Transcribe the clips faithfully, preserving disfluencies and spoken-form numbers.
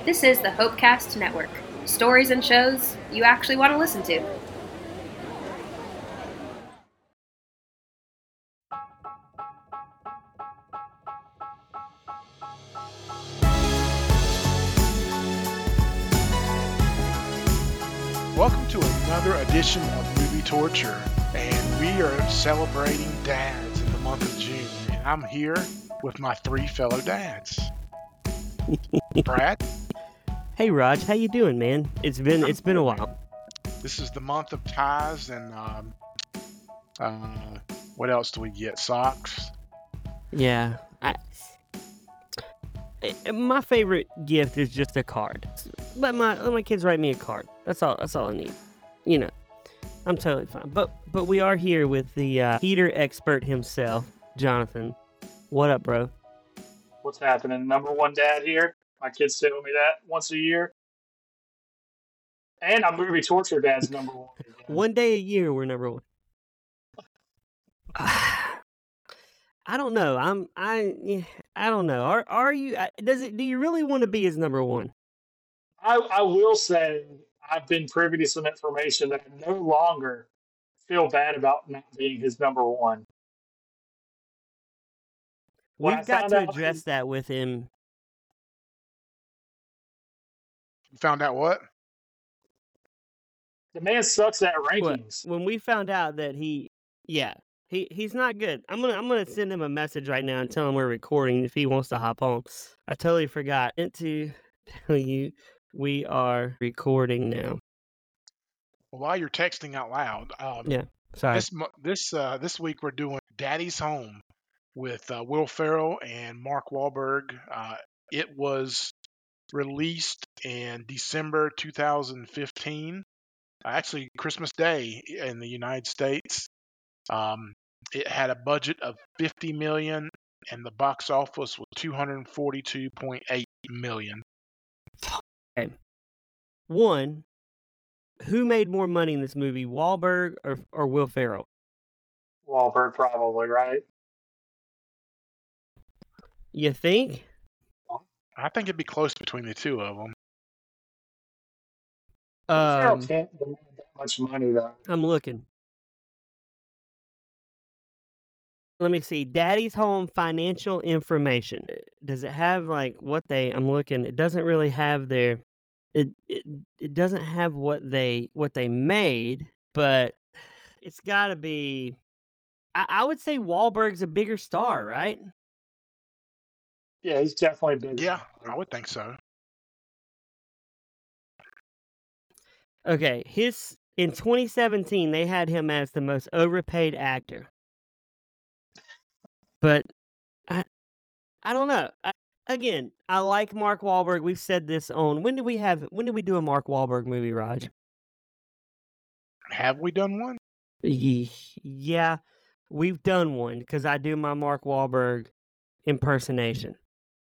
This is the Hopecast Network. Stories and shows you actually want to listen to. Welcome to another edition of Movie Torture, and we are celebrating dads in the month of June. And I'm here with my three fellow dads. Brad? Hey Raj, how you doing, man? It's been it's been a while. This is the month of ties, and um, uh, what else do we get? Socks. Yeah, I, I- my favorite gift is just a card. Let my let my kids write me a card. That's all. That's all I need. You know, I'm totally fine. But but we are here with the uh, heater expert himself, Jonathan. What up, bro? What's happening? Number one dad here. My kids tell me that once a year. And I'm movie torture dad's number one. Again. One day a year, we're number one. I don't know. I'm I yeah, I don't know. Are are you? I- Does it? Do you really want to be his number one? I, I will say I've been privy to some information that I no longer feel bad about not being his number one. When I We've got found to out address he- that with him. You found out what? The man sucks at What, rankings. when we found out that he, yeah, he he's not good. I'm gonna I'm gonna send him a message right now and tell him we're recording if he wants to hop on. I totally forgot meant to tell you we are recording now. Well, while you're texting out loud, um, Yeah, sorry. this mo- this uh, this week we're doing Daddy's Home with uh, Will Ferrell and Mark Wahlberg. Uh, it was released in December two thousand fifteen. Actually, Christmas Day in the United States. Um, it had a budget of fifty million, and the box office was two hundred forty-two point eight million. Okay. One, who made more money in this movie, Wahlberg or or Will Ferrell? Wahlberg probably, right? You think? I think it'd be close between the two of them. Ferrell Um, can't demand that much money though. I'm looking. Let me see. Daddy's Home financial information. Does it have like what they? I'm looking. It doesn't really have their. It it, it doesn't have what they what they made, but it's got to be. I, I would say Wahlberg's a bigger star, right? Yeah, he's definitely big. Yeah, I would think so. Okay, his in twenty seventeen they had him as the most overpaid actor, but I I don't know. I, again, I like Mark Wahlberg. We've said this on when did we have when did we do a Mark Wahlberg movie, Raj? Have we done one? Ye- Yeah, we've done one because I do my Mark Wahlberg impersonation.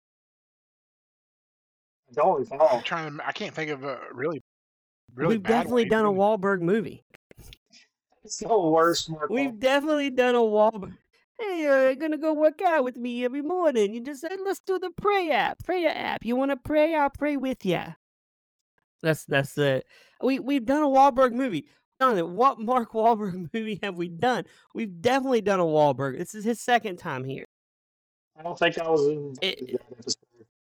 I don't I'm recall. trying to. I can't think of a really, really We've bad definitely one. done a Even- Wahlberg movie. It's the worst Mark We've Wahlberg. definitely done a Wahlberg. Hey, uh, you're gonna go work out with me every morning. You just said, let's do the prayer app. Prayer app. You want to pray? I'll pray with you. That's that's it. We we've done a Wahlberg movie. Jonathan, what Mark Wahlberg movie have we done? We've definitely done a Wahlberg. This is his second time here. I don't think I was in It- that episode.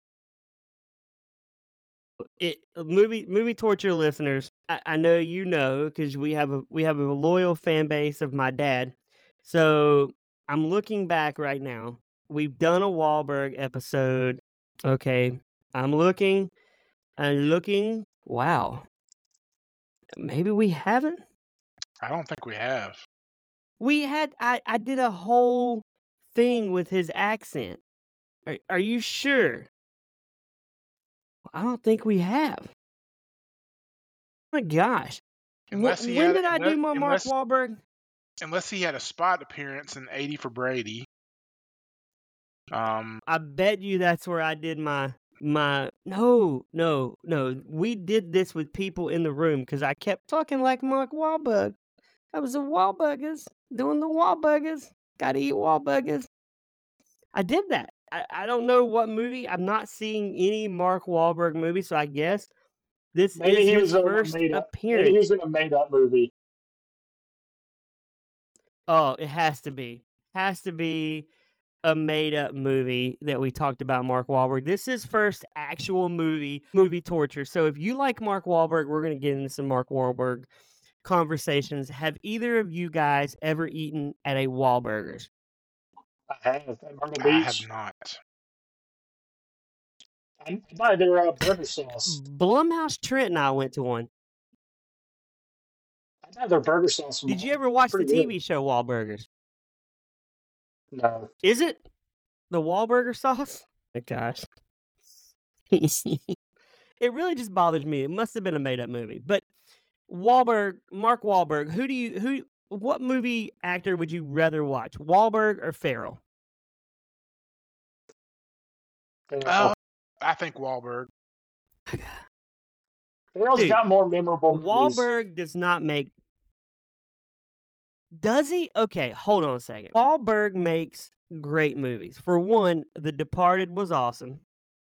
It movie movie torture listeners. I, I know you know because we have a we have a loyal fan base of my dad. So I'm looking back right now. We've done a Wahlberg episode. Okay, I'm looking. I'm looking. Wow. Maybe we haven't. I don't think we have. We had. I I did a whole thing with his accent. Are Are you sure? I don't think we have. Oh my gosh. Wh- Unless he when had, did I do unless, my Mark unless, Wahlberg? unless he had a spot appearance in eighty for Brady. Um, I bet you that's where I did my my. No, no, no. We did this with people in the room because I kept talking like Mark Wahlberg. I was a Wahlburgers doing the Wahlburgers. Gotta eat Wahlburgers. I did that. I, I don't know what movie. I'm not seeing any Mark Wahlberg movie, so I guess this Maybe is he his was in a first made up. Maybe he appearance. was in a made up movie. Oh, it has to be. Has to be a made up movie that we talked about Mark Wahlberg. This is first actual movie, movie torture. So if you like Mark Wahlberg, we're going to get into some Mark Wahlberg conversations. Have either of you guys ever eaten at a Wahlburgers? I have at Myrtle I have Beach. not. I buy their uh, burger sauce. Blumhouse Trent and I went to one. I buy their burger sauce. From Did you home. ever watch the Pretty T good. V show Wahlburgers? No. Is it the Wahlburger sauce? Oh, gosh. It really just bothers me. It must have been a made up movie. But Wahlberg, Mark Wahlberg, who do you who what movie actor would you rather watch? Wahlberg or Farrell? Uh, I think Wahlberg. Farrell's Dude, got more memorable movies. Wahlberg does not make. Does he? Okay, hold on a second. Wahlberg makes great movies. For one, The Departed was awesome.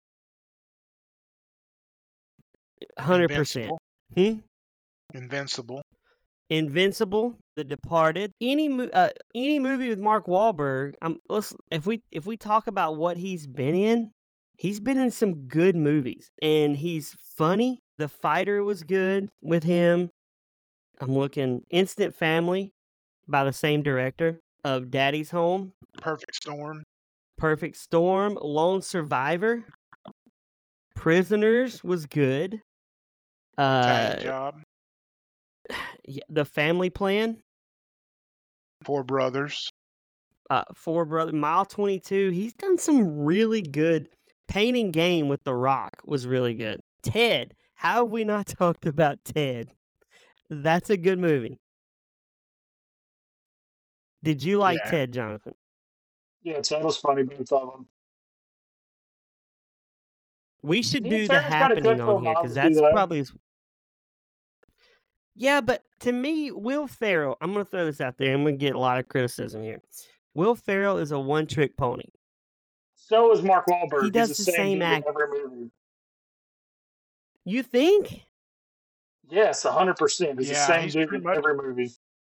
one hundred percent. Invincible. Hmm? Invincible. Invincible, The Departed, any mo- uh, any movie with Mark Wahlberg. Um, let's if we if we talk about what he's been in, he's been in some good movies, and he's funny. The Fighter was good with him. I'm looking Instant Family by the same director of Daddy's Home, Perfect Storm. Perfect Storm, Lone Survivor, Prisoners was good. Italian Uh, Job. yeah, The Family Plan. Four Brothers. Uh, Four Brother, Mile twenty-two. He's done some really good. Painting Game with The Rock was really good. Ted. How have we not talked about Ted? That's a good movie. Did you like Yeah. Ted, Jonathan? Yeah, Ted was funny, both of them. We should Steve do the Farron's got a good happening on here because filmography, that's though. probably. his- Yeah, but to me, Will Ferrell. I'm going to throw this out there. I'm going to get a lot of criticism here. Will Ferrell is a one-trick pony. So is Mark Wahlberg. He does He's the the same dude in act. every movie. You think? Yes, one hundred percent. He's Yeah, the same he's dude pretty in much- every movie.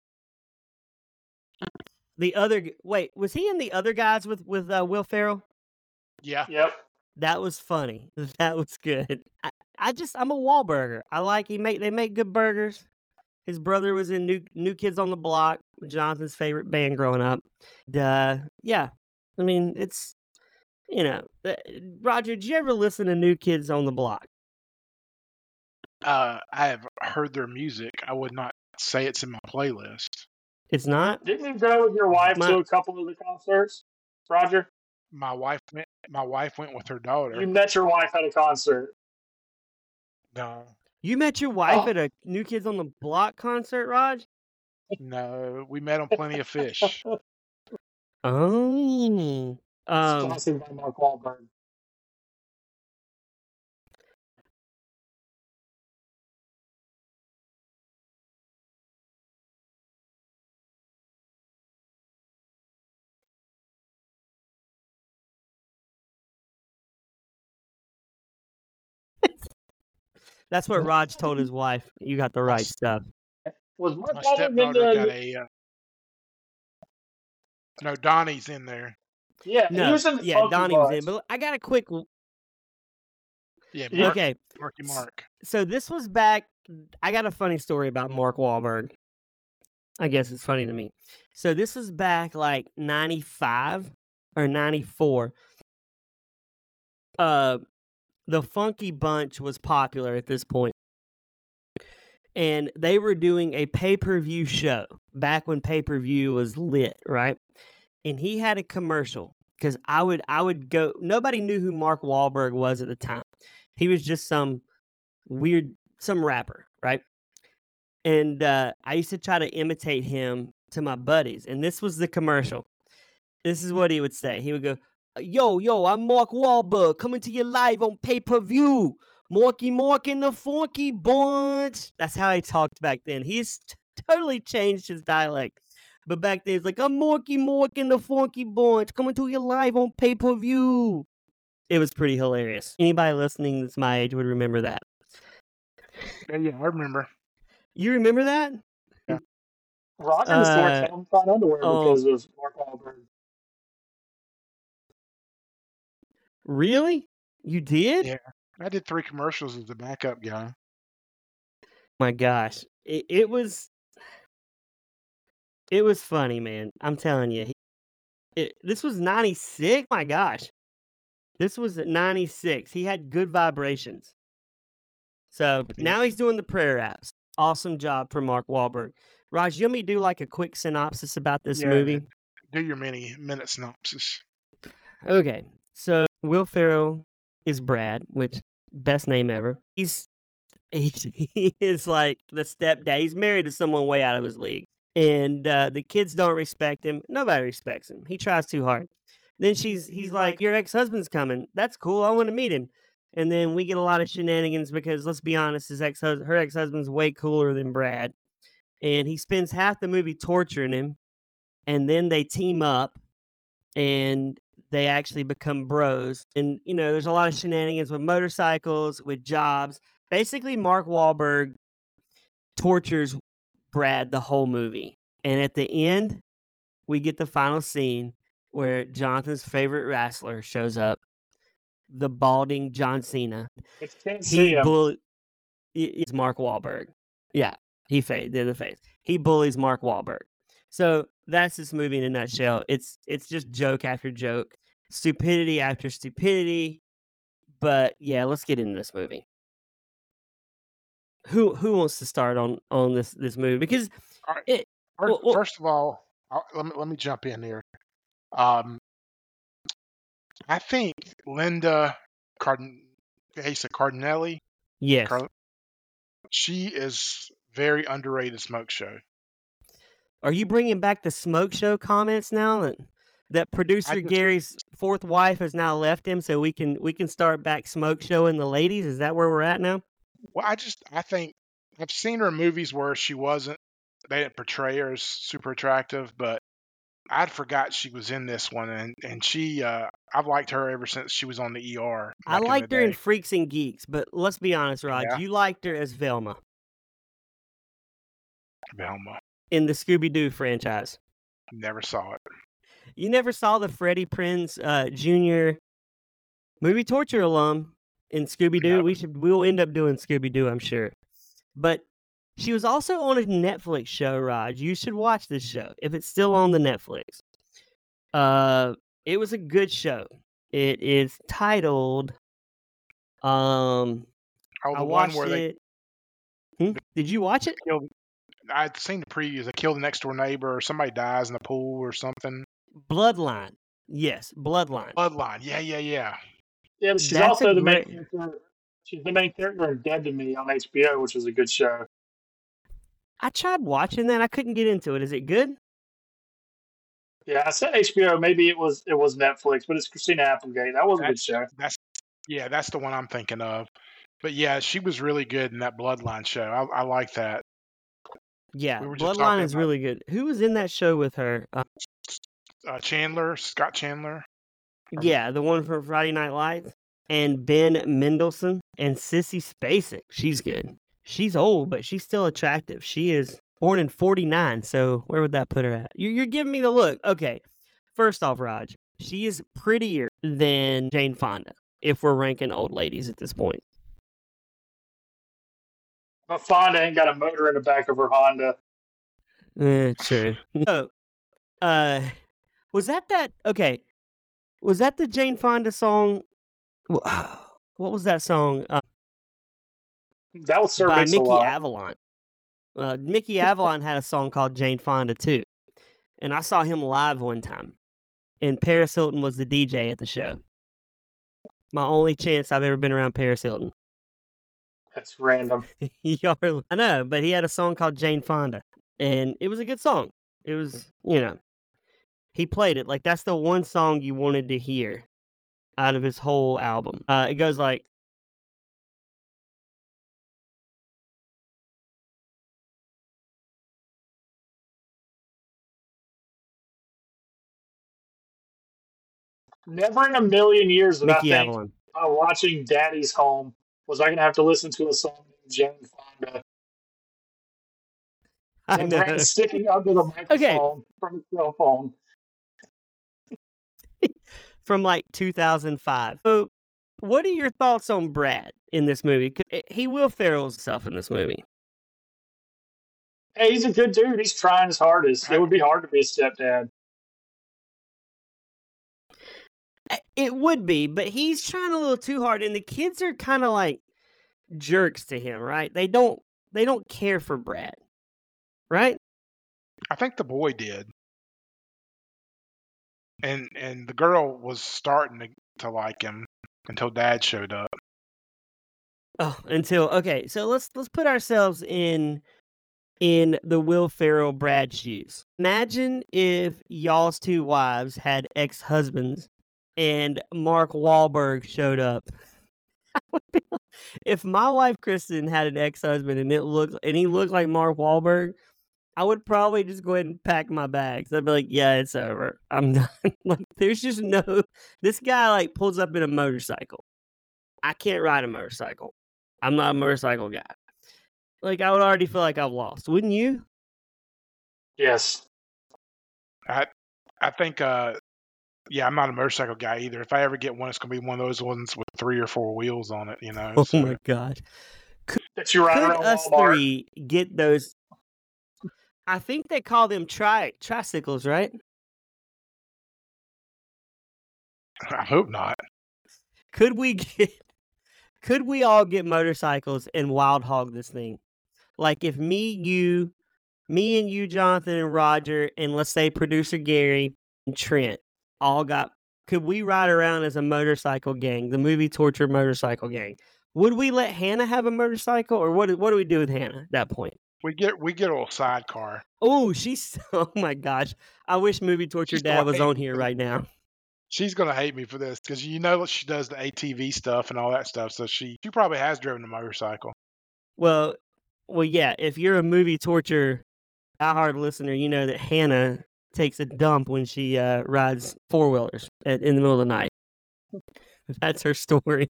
The other g- wait, was he in the other guys with with uh, Will Ferrell? Yeah. Yep. That was funny. That was good. I, I just I'm a Wahlburger. I like he make they make good burgers. His brother was in New New Kids on the Block, Jonathan's favorite band growing up. Duh. Yeah. I mean, it's you know, uh, Roger, did you ever listen to New Kids on the Block? Uh, I have heard their music. I would not say it's in my playlist. It's not? Didn't you go with your wife My- to a couple of the concerts, Roger? My wife went. My wife went with her daughter. You met your wife at a concert. No, You met your wife Oh. at a New Kids on the Block concert, Raj? no, we met on Plenty of Fish. Oh. Um, Sponsored by Mark Wahlberg. that's what Raj told his wife. You got the right stuff. Was Mark My Wahlberg in stepdaughter got the? a. Uh, no, Donnie's in there. Yeah, he No, was in the yeah, Funky Donnie was Bunch. in. But I got a quick. Yeah, Yeah. Mark, Okay, Marky Mark. so this was back. I got a funny story about Mark Wahlberg. I guess it's funny to me. So this was back like ninety-five or ninety-four. Uh, the Funky Bunch was popular at this point. And they were doing a pay-per-view show back when pay-per-view was lit, right? And he had a commercial because I would I would go. Nobody knew who Mark Wahlberg was at the time. He was just some weird some rapper, right? And uh, I used to try to imitate him to my buddies. And this was the commercial. This is what he would say. He would go, "Yo, yo, I'm Mark Wahlberg coming to you live on pay-per-view. Morky Mork and the Funky Bunch." That's how he talked back then. He's t- totally changed his dialect. But back then, it's like, I'm Morky Mork and the Funky Bunch coming to you live on pay-per-view. It was pretty hilarious. Anybody listening that's my age would remember that. Yeah, yeah, I remember. You remember that? Yeah. Roger used to wear Uh, Calvin Klein underwear oh, because of Mark Wahlberg. really? You did? Yeah. I did three commercials as the backup guy. My gosh. It, it was it was funny, man. I'm telling you. He- It, this was ninety-six? My gosh. This was at ninety-six. He had good vibrations. So Yeah. now he's doing the prayer apps. Awesome job for Mark Wahlberg. Raj, you want me to do like a quick synopsis about this Yeah, movie? do your mini minute synopsis. Okay. So Will Ferrell is Brad, which best name ever. He's he's he is like the stepdad. He's married to someone way out of his league. And uh, the kids don't respect him. Nobody respects him. He tries too hard. Then she's he's like, your ex-husband's coming. That's cool. I want to meet him. And then we get a lot of shenanigans because let's be honest, his ex her ex-husband's way cooler than Brad. And he spends half the movie torturing him. And then they team up and they actually become bros. And you know, there's a lot of shenanigans with motorcycles, with jobs. Basically, Mark Wahlberg tortures Brad the whole movie. And at the end, we get the final scene where Jonathan's favorite wrestler shows up, the balding John Cena. But you can't He see him. bull it's Mark Wahlberg. Yeah, he fa- did the face. He bullies Mark Wahlberg. So that's this movie in a nutshell. It's it's just joke after joke, stupidity after stupidity. But yeah, let's get into this movie. Who who wants to start on on this this movie? Because All right. it First, well, well, first of all, I'll, let me let me jump in here. Um, I think Linda Cardin, Asa Cardinelli, yes. Car- she is very underrated smoke show. Are you bringing back the smoke show comments now that that producer just- Gary's fourth wife has now left him, so we can we can start back smoke showing the ladies? Is that where we're at now? Well, I just I think I've seen her in movies where she wasn't. They didn't portray her as super attractive, but I'd forgot she was in this one, and and she uh, I've liked her ever since she was on the E R. I back liked in her the in day. Freaks and Geeks, but let's be honest, Rod, Yeah. you liked her as Velma Velma. in the Scooby Doo franchise. Never saw it. You never saw the Freddie Prinze uh, Junior movie torture alum in Scooby Doo. No. We should we'll end up doing Scooby Doo, I'm sure. But she was also on a Netflix show, Raj. You should watch this show if it's still on the Netflix. Uh, it was a good show. It is titled. Um, Oh, I the one watched where they it. Hmm? Did you watch it? killed. I'd seen the previews. They kill the next door neighbor, or somebody dies in the pool, or something. Bloodline. Yes, Bloodline. Bloodline. Yeah, yeah, yeah. Yeah, but she's That's a also the main great- character. She's the main character in Dead to Me on H B O, which is a good show. I tried watching that. I couldn't get into it. Is it good? Yeah, I said H B O. Maybe it was it was Netflix, but it's Christina Applegate. That was a good That's show. that's yeah, that's the one I'm thinking of. But yeah, she was really good in that Bloodline show. I, I like that. Yeah, We were just Bloodline talking is about- really good. Who was in that show with her? Uh, Uh, Chandler, Scott Chandler. yeah, the one from Friday Night Lights. And Ben Mendelsohn and Sissy Spacek. She's good. She's old, but she's still attractive. She is born in forty-nine, so where would that put her at? You're, you're giving me the look. Okay, first off, Raj, she is prettier than Jane Fonda, if we're ranking old ladies at this point. But Fonda ain't got a motor in the back of her Honda. Eh, true. Oh, uh, was that that? Okay, was that the Jane Fonda song? Wh- What was that song uh, That was Sir by Mix a Mickey Lot. Avalon? Uh, Mickey Avalon had a song called Jane Fonda too, and I saw him live one time. And Paris Hilton was the D J at the show. My only chance I've ever been around Paris Hilton. That's random. Y'all are- I know, but he had a song called Jane Fonda, and it was a good song. It was, you know, he played it like that's the one song you wanted to hear out of his whole album. Uh, it goes like. Never in a million years did I Mickey think Avalon. uh, watching Daddy's Home was I going to have to listen to a song named Jane Fonda. I And know. Brad sticking under the microphone Okay. from his cell phone. From like two thousand five. So, what are your thoughts on Brad in this movie? 'Cause it- He Will Ferrell himself in this movie. Hey, he's a good dude. He's trying his hardest. It would be hard to be a stepdad. Uh, It would be, but he's trying a little too hard, and the kids are kind of like jerks to him, right? They don't they don't care for Brad, right? I think the boy did, and and the girl was starting to, to like him until Dad showed up. Oh, until okay, so let's let's put ourselves in in the Will Ferrell Brad shoes. Imagine if y'all's two wives had ex-husbands and Mark Wahlberg showed up. If my wife Kristen had an ex-husband and it looked and he looked like Mark Wahlberg, I would probably just go ahead and pack my bags. I'd be like, yeah, it's over. I'm done. Like, there's just no. This guy like pulls up in a motorcycle. I can't ride a motorcycle. I'm not a motorcycle guy. Like, I would already feel like I've lost. Wouldn't you? Yes. I I think uh yeah, I'm not a motorcycle guy either. If I ever get one, it's gonna be one of those ones with three or four wheels on it, you know. Oh so. my gosh. That you ride Could around us Walmart. three get those? I think they call them tri tricycles, right? I hope not. Could we get? Could we all get motorcycles and wild hog this thing? Like if me, you, me and you, Jonathan and Roger, and let's say producer Gary and Trent all got. Could we ride around as a motorcycle gang, the movie Torture Motorcycle Gang? Would we let Hannah have a motorcycle, or what? do- What do we do with Hannah at that point? We get we get a little sidecar. Oh, she's. Oh my gosh! I wish movie Torture She's Dad gonna was hate on me here for right now. She's gonna hate me for this because you know she does the A T V stuff and all that stuff. So she she probably has driven a motorcycle. Well, well, yeah. If you're a movie Torture diehard listener, you know that Hannah takes a dump when she uh, rides four wheelers in the middle of the night. That's her story.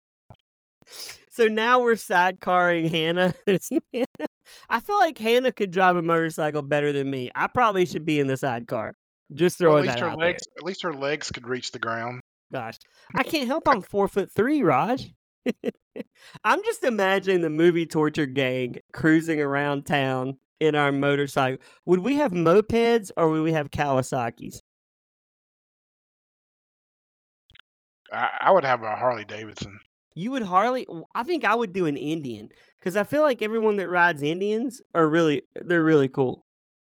So now we're sidecarring Hannah. I feel like Hannah could drive a motorcycle better than me. I probably should be in the sidecar. Just Well, throwing at least that her out legs at least her legs could reach the ground. there. Gosh, I can't help. I'm four foot three, Raj. I'm just imagining the movie Torture Gang cruising around town in our motorcycle. Would we have mopeds or would we have Kawasaki's? I, I would have a Harley Davidson. You would Harley? I think I would do an Indian because I feel like everyone that rides Indians are really they're really cool.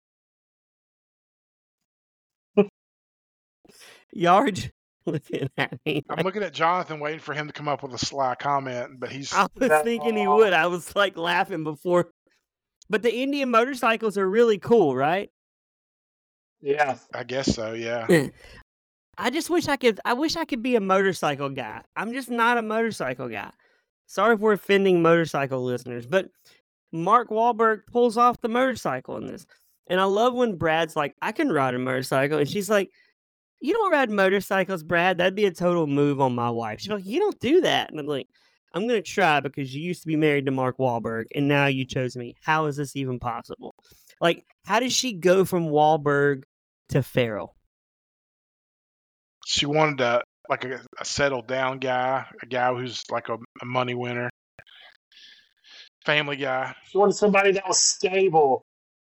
Y'all are just looking at me. I'm like- looking at Jonathan, waiting for him to come up with a sly comment, but he's I was thinking he would. I was like laughing before. But the Indian motorcycles are really cool, right? Yeah. I guess so. Yeah. I just wish I could. I wish I could be a motorcycle guy. I'm just not a motorcycle guy. Sorry if we're offending motorcycle listeners, but Mark Wahlberg pulls off the motorcycle in this, and I love when Brad's like, "I can ride a motorcycle," and she's like, "You don't ride motorcycles, Brad. That'd be a total move on my wife." She's like, "You don't do that," and I'm like, "I'm gonna try because you used to be married to Mark Wahlberg, and now you chose me. How is this even possible? Like, how does she go from Wahlberg to Ferrell?" She wanted a like a, a settled down guy, a guy who's like a, a money winner, family guy. She wanted somebody that was stable.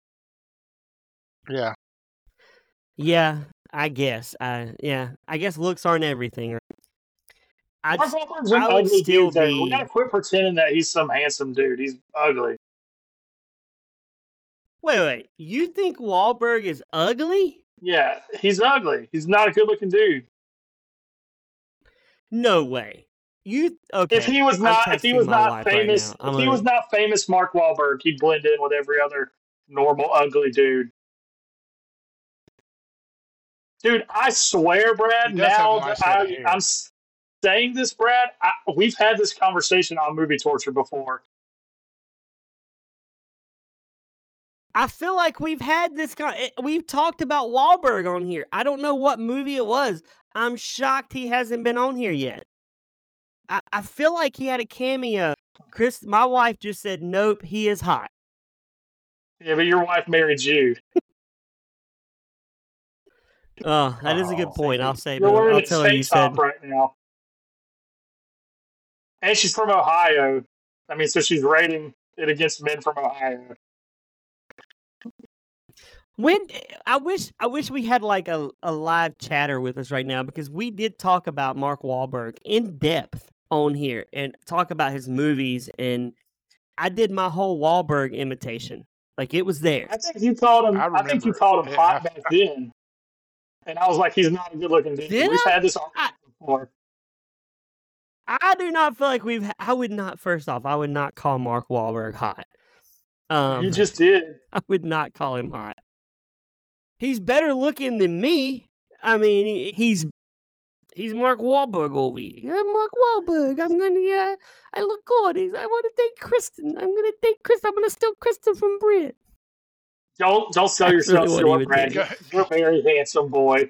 Yeah. Yeah, I guess. I yeah, I guess looks aren't everything. right? I Mark just, Wahlberg's an I would ugly still dude. There. We be. gotta quit pretending that he's some handsome dude. He's ugly. Wait, wait. You think Wahlberg is ugly? Yeah, he's ugly. He's not a good-looking dude. No way. You okay? If he was I'm not, if he texting was my not wife right famous, now. if I'm he gonna- was not famous, Mark Wahlberg, he'd blend in with every other normal ugly dude. Dude, I swear, Brad. He does have Now a nice that head of I, hair. I'm saying this, Brad, I, we've had this conversation on Movie Torture before. I feel like we've had this kind. We've talked about Wahlberg on here. I don't know what movie it was. I'm shocked he hasn't been on here yet. I, I feel like he had a cameo. Chris, my wife just said, "Nope, he is hot." Yeah, but your wife married you. Oh, that is a good Oh, point. see. I'll say, You're but wearing I'll a tell her you tank said. top right now. And she's from Ohio. I mean, so she's rating it against men from Ohio. When I wish I wish we had like a, a live chatter with us right now, because we did talk about Mark Wahlberg in depth on here and talk about his movies, and I did my whole Wahlberg imitation. Like, it was there. I think you called him. I I, think you remember. called him Yeah, hot I- back then, and I was like, he's not a good-looking dude. Did We've I? had this I, argument before. I do not feel like we've. I would not. First off, I would not call Mark Wahlberg hot. Um, You just did. I would not call him hot. He's better looking than me. I mean, he- he's he's Mark Wahlberg over here. I'm Mark Wahlberg. I'm gonna. Uh, I look gorgeous. I want to date Kristen. I'm gonna date Kristen. I'm gonna steal Kristen from Brent. Don't don't sell That's yourself really what he short, would Brad. do. You're a very handsome boy.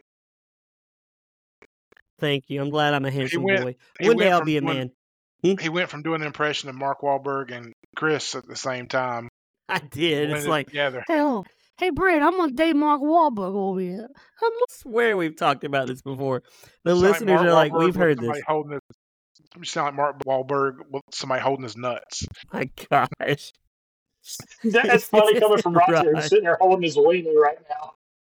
Thank you. I'm glad I'm a handsome went- boy. he One day went I'll from be a doing- man. He went from doing an impression of Mark Wahlberg and Chris at the same time. I did. It's blended like, together. hell, hey, Brent, I'm gonna date Mark Wahlberg over here. I swear we've talked about this before. The Sound like listeners Mark are like, Wahlberg we've with heard this. somebody Holding his, you sound like Mark Wahlberg with somebody holding his nuts. My gosh. That's funny coming from Roger, who's Right. sitting there holding his weenie right now.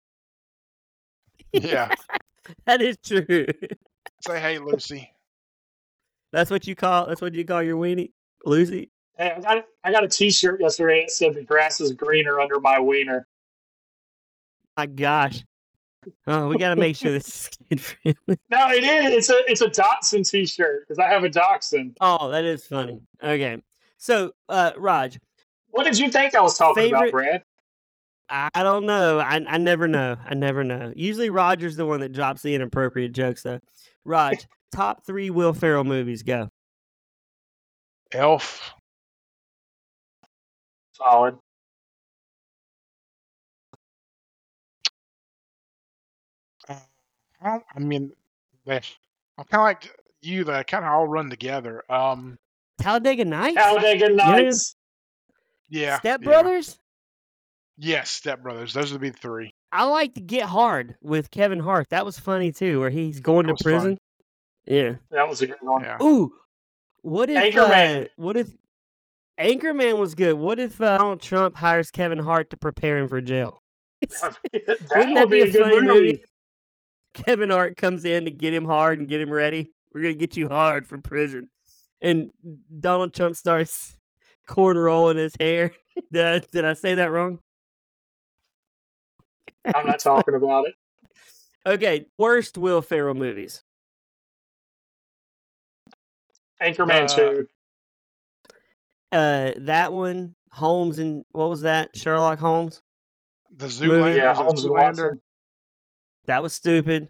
Yeah. That is true. Say hey, Lucy. That's what you call. That's what you call your weenie, Lucy. Hey, I got I got a T-shirt yesterday that said "The grass is greener under my wiener." My gosh. Oh, we got to make sure this is kid friendly. No, it is. It's a it's a Dachshund T-shirt because I have a Dachshund. Oh, that is funny. Okay, so uh, Raj, What did you think I was talking Favorite- about, Brad? I I don't know. I I never know. I never know. Usually Roger's the one that drops the inappropriate jokes, though. Raj, top three Will Ferrell movies. Go. Elf. Solid. Uh, I, don't- I mean, they, I'm kind of like you. They kind of all run together. Um, Talladega Nights. Talladega Nights. yeah. Step yeah. Brothers. Yes, Step Brothers. Those would be the three. I like to Get Hard with Kevin Hart. That was funny too, where he's going That to was prison. Yeah. That was a good one. Yeah. Ooh, what if Anchorman. Uh, what if Anchorman was good? What if uh, Donald Trump hires Kevin Hart to prepare him for jail? that Wouldn't that would be be a a good funny movie. movie? Kevin Hart comes in to get him hard and get him ready. We're gonna get you hard for prison, and Donald Trump starts cornrolling his hair. Did I, did I say that wrong? I'm not talking about it. Okay, worst Will Ferrell movies. Anchorman Uh, two. Uh, that one, Holmes and what was that? Sherlock Holmes. The Zoolander. Yeah, was it Holmes and Zoolander? Watson. That was stupid.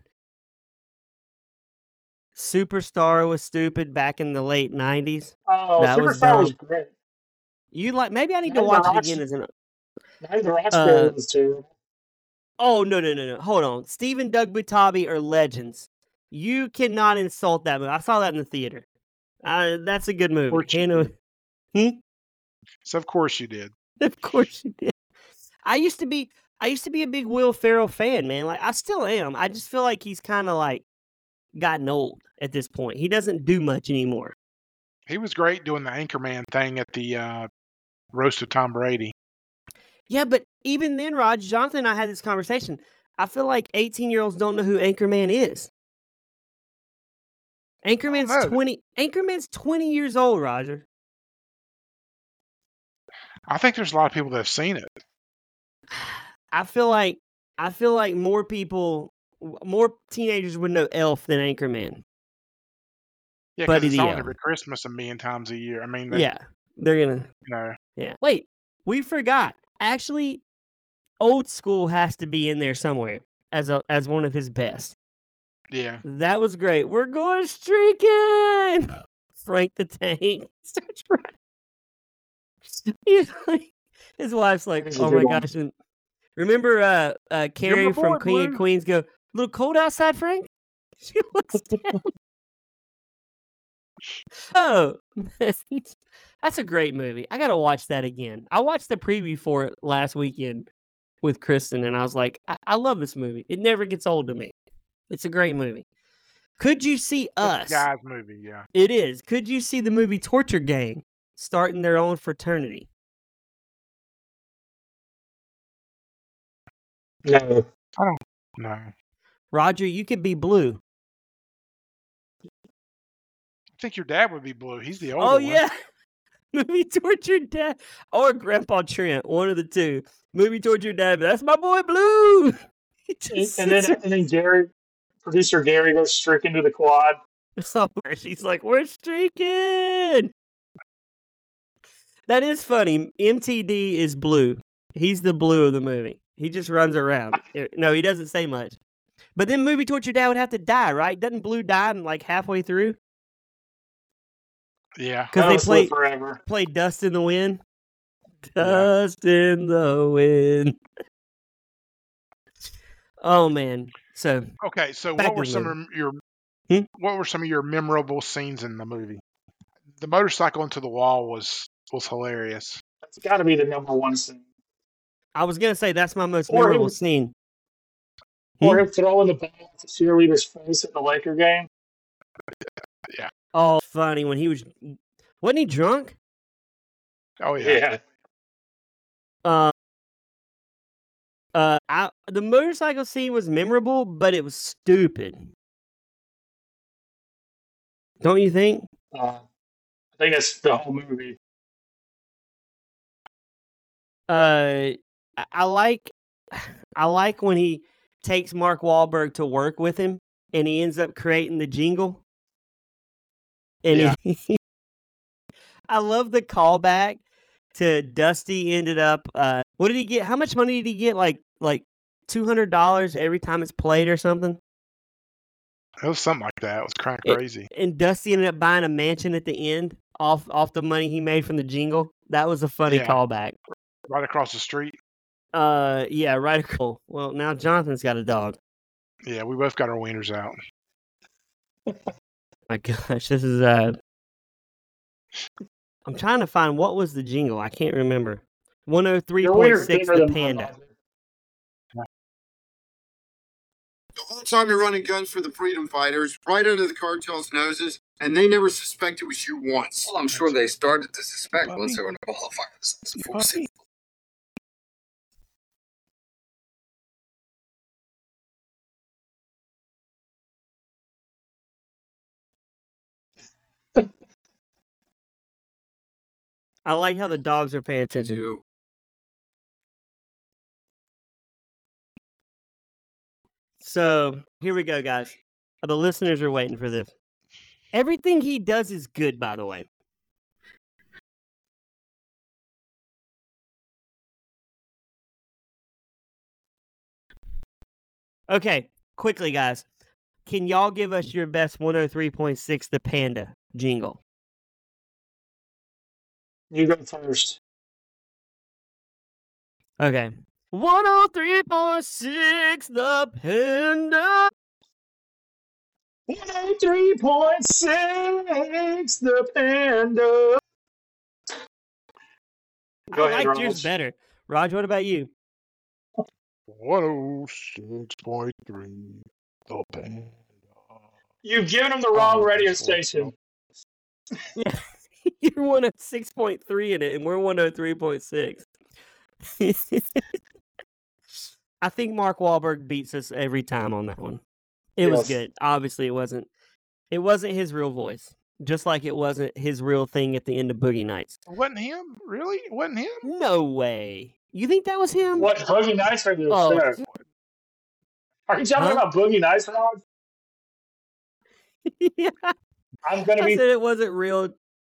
Superstar was stupid back in the late nineties. Oh, That was Superstar was dumb. great. You like maybe I need to Night of the watch it Roch- again as an Night of the Uh, Rochelle was too. Oh no no no no! Hold on, Stephen Doug Butabi are legends. You cannot insult that movie. I saw that in the theater. Uh, that's a good movie. course you Hannah- So of course you did. of course you did. I used to be. I used to be a big Will Ferrell fan, man. Like I still am. I just feel like he's kind of like gotten old at this point. He doesn't do much anymore. He was great doing the Anchorman thing at the uh, roast of Tom Brady. Yeah, but even then, Raj, Jonathan and I had this conversation. I feel like eighteen-year-olds don't know who Anchorman is. Anchorman's know. twenty. Anchorman's twenty years old, Roger. I think there's a lot of people that have seen it. I feel like I feel like more people, more teenagers would know Elf than Anchorman. Yeah, Buddy because it's the on Elf. every Christmas a million times a year. I mean, they, Yeah, they're gonna. you know, Yeah. Wait, we forgot. Actually, Old School has to be in there somewhere as a as one of his best. yeah. That was great. We're going streaking. Frank the Tank starts running. He's like, His wife's like, That is a "Oh good my one. gosh!" And remember, uh, uh, Carrie from boy, King of Blue. Queens go, "A little cold outside, Frank." She looks down. Oh, that's a great movie. I gotta watch that again. I watched the preview for it last weekend with Kristen, and I was like, I, I love this movie. It never gets old to me. It's a great movie. Could you see It's a us? guy's movie, yeah. It is. Could you see the movie Torture Gang starting their own fraternity? No. No. Roger, you could be Blue. I think your dad would be Blue. He's the older Oh one. yeah, movie Torture Dad or Grandpa Trent, one of the two. Movie Torture Dad, but that's my boy Blue. He And, just and then sits and then Gary, producer Gary, goes streaking to the quad. somewhere. She's like, "We're streaking." That is funny. M T D is Blue. He's the Blue of the movie. He just runs around. Eh, No, he doesn't say much. But then movie Torture Dad would have to die, right? Doesn't Blue die in like halfway through? Yeah. Because they That'll play live forever. play Dust in the Wind. Yeah. Dust in the wind. Oh man. So Okay, so Back what to were the some movie. of your Hmm? what were some of your memorable scenes in the movie? The motorcycle into the wall was was hilarious. That's got to be the number one scene. I was gonna say that's my most Or memorable him, scene. or Hmm? him throwing the ball at the cheerleader's face at the Laker game. Oh, funny when he was wasn't he drunk? Oh yeah. Yeah. Uh, uh, I, the motorcycle scene was memorable, but it was stupid. Don't you think? Uh, I think that's the whole movie. Uh, I, I like, I like when he takes Mark Wahlberg to work with him, and he ends up creating the jingle. And Yeah. he, I love the callback to Dusty. Ended up, uh, what did he get? How much money did he get? Like, like two hundred dollars every time it's played or something. It was something like that. It was kind of It- crazy. And Dusty ended up buying a mansion at the end off off the money he made from the jingle. That was a funny Yeah. callback. Right across the street. Uh, yeah, right. Cool. Well, now Jonathan's got a dog. Yeah, we both got our wieners out. My gosh, this is uh. I'm trying to find what was the jingle. I can't remember. one oh three Your point winner's six bigger The than mine, Panda. Roger. The whole time you're running guns for the freedom fighters, right under the cartel's noses, and they never suspect it was you once. Well, I'm sure they started to suspect Puppy. once they were qualified as Puppy. I like how the dogs are paying attention. to. So here we go, guys. The listeners are waiting for this. Everything he does is good, by the way. Okay, quickly, guys. Can y'all give us your best one oh three point six The Panda jingle? You go first. Okay. one oh three point six The Panda. one oh three point six The Panda. Go I ahead, liked yours Raj. better. Raj, what about you? one oh six point three. The Panda. You've given them the wrong Oh, radio that's what- station. Yeah. You're one oh six point three in it, and we're one oh three point six. I think Mark Wahlberg beats us every time on that one. It was Yes. good. Obviously, it wasn't. It wasn't his real voice, just like it wasn't his real thing at the end of Boogie Nights. It wasn't him? Really? It wasn't him? No way. You think that was him? What, Boogie Nights or the Oh. show? Are you talking Huh? about Boogie Nights, Raj? Yeah. I'm going to I be... said it wasn't real.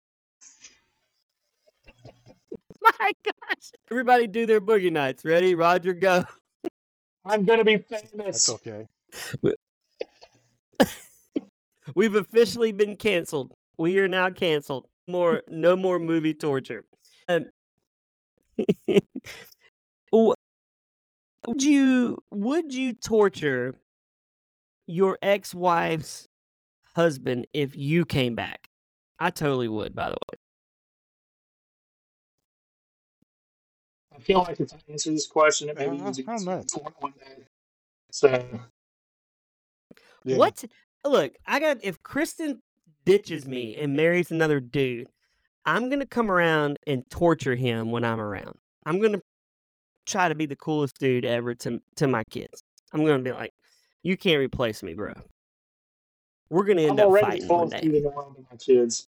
My gosh! Everybody do their Boogie Nights. Ready? Roger, go. I'm going to be That's famous. okay. We've officially been canceled. We are now canceled. More, no more movie torture. Um, Wh- would you would you torture your ex-wife's husband if you came back? I totally would, by the way. I feel like if I answer this question, it Uh, maybe needs I to don't get know. to point one day. So Yeah. What? Look, I got if Kristen ditches me and marries another dude, I'm gonna come around and torture him when I'm around. I'm gonna try to be the coolest dude ever to to my kids. I'm gonna be like, you can't replace me, bro. We're gonna end I'm up already the fighting one coolest day. dude in the world to my kids.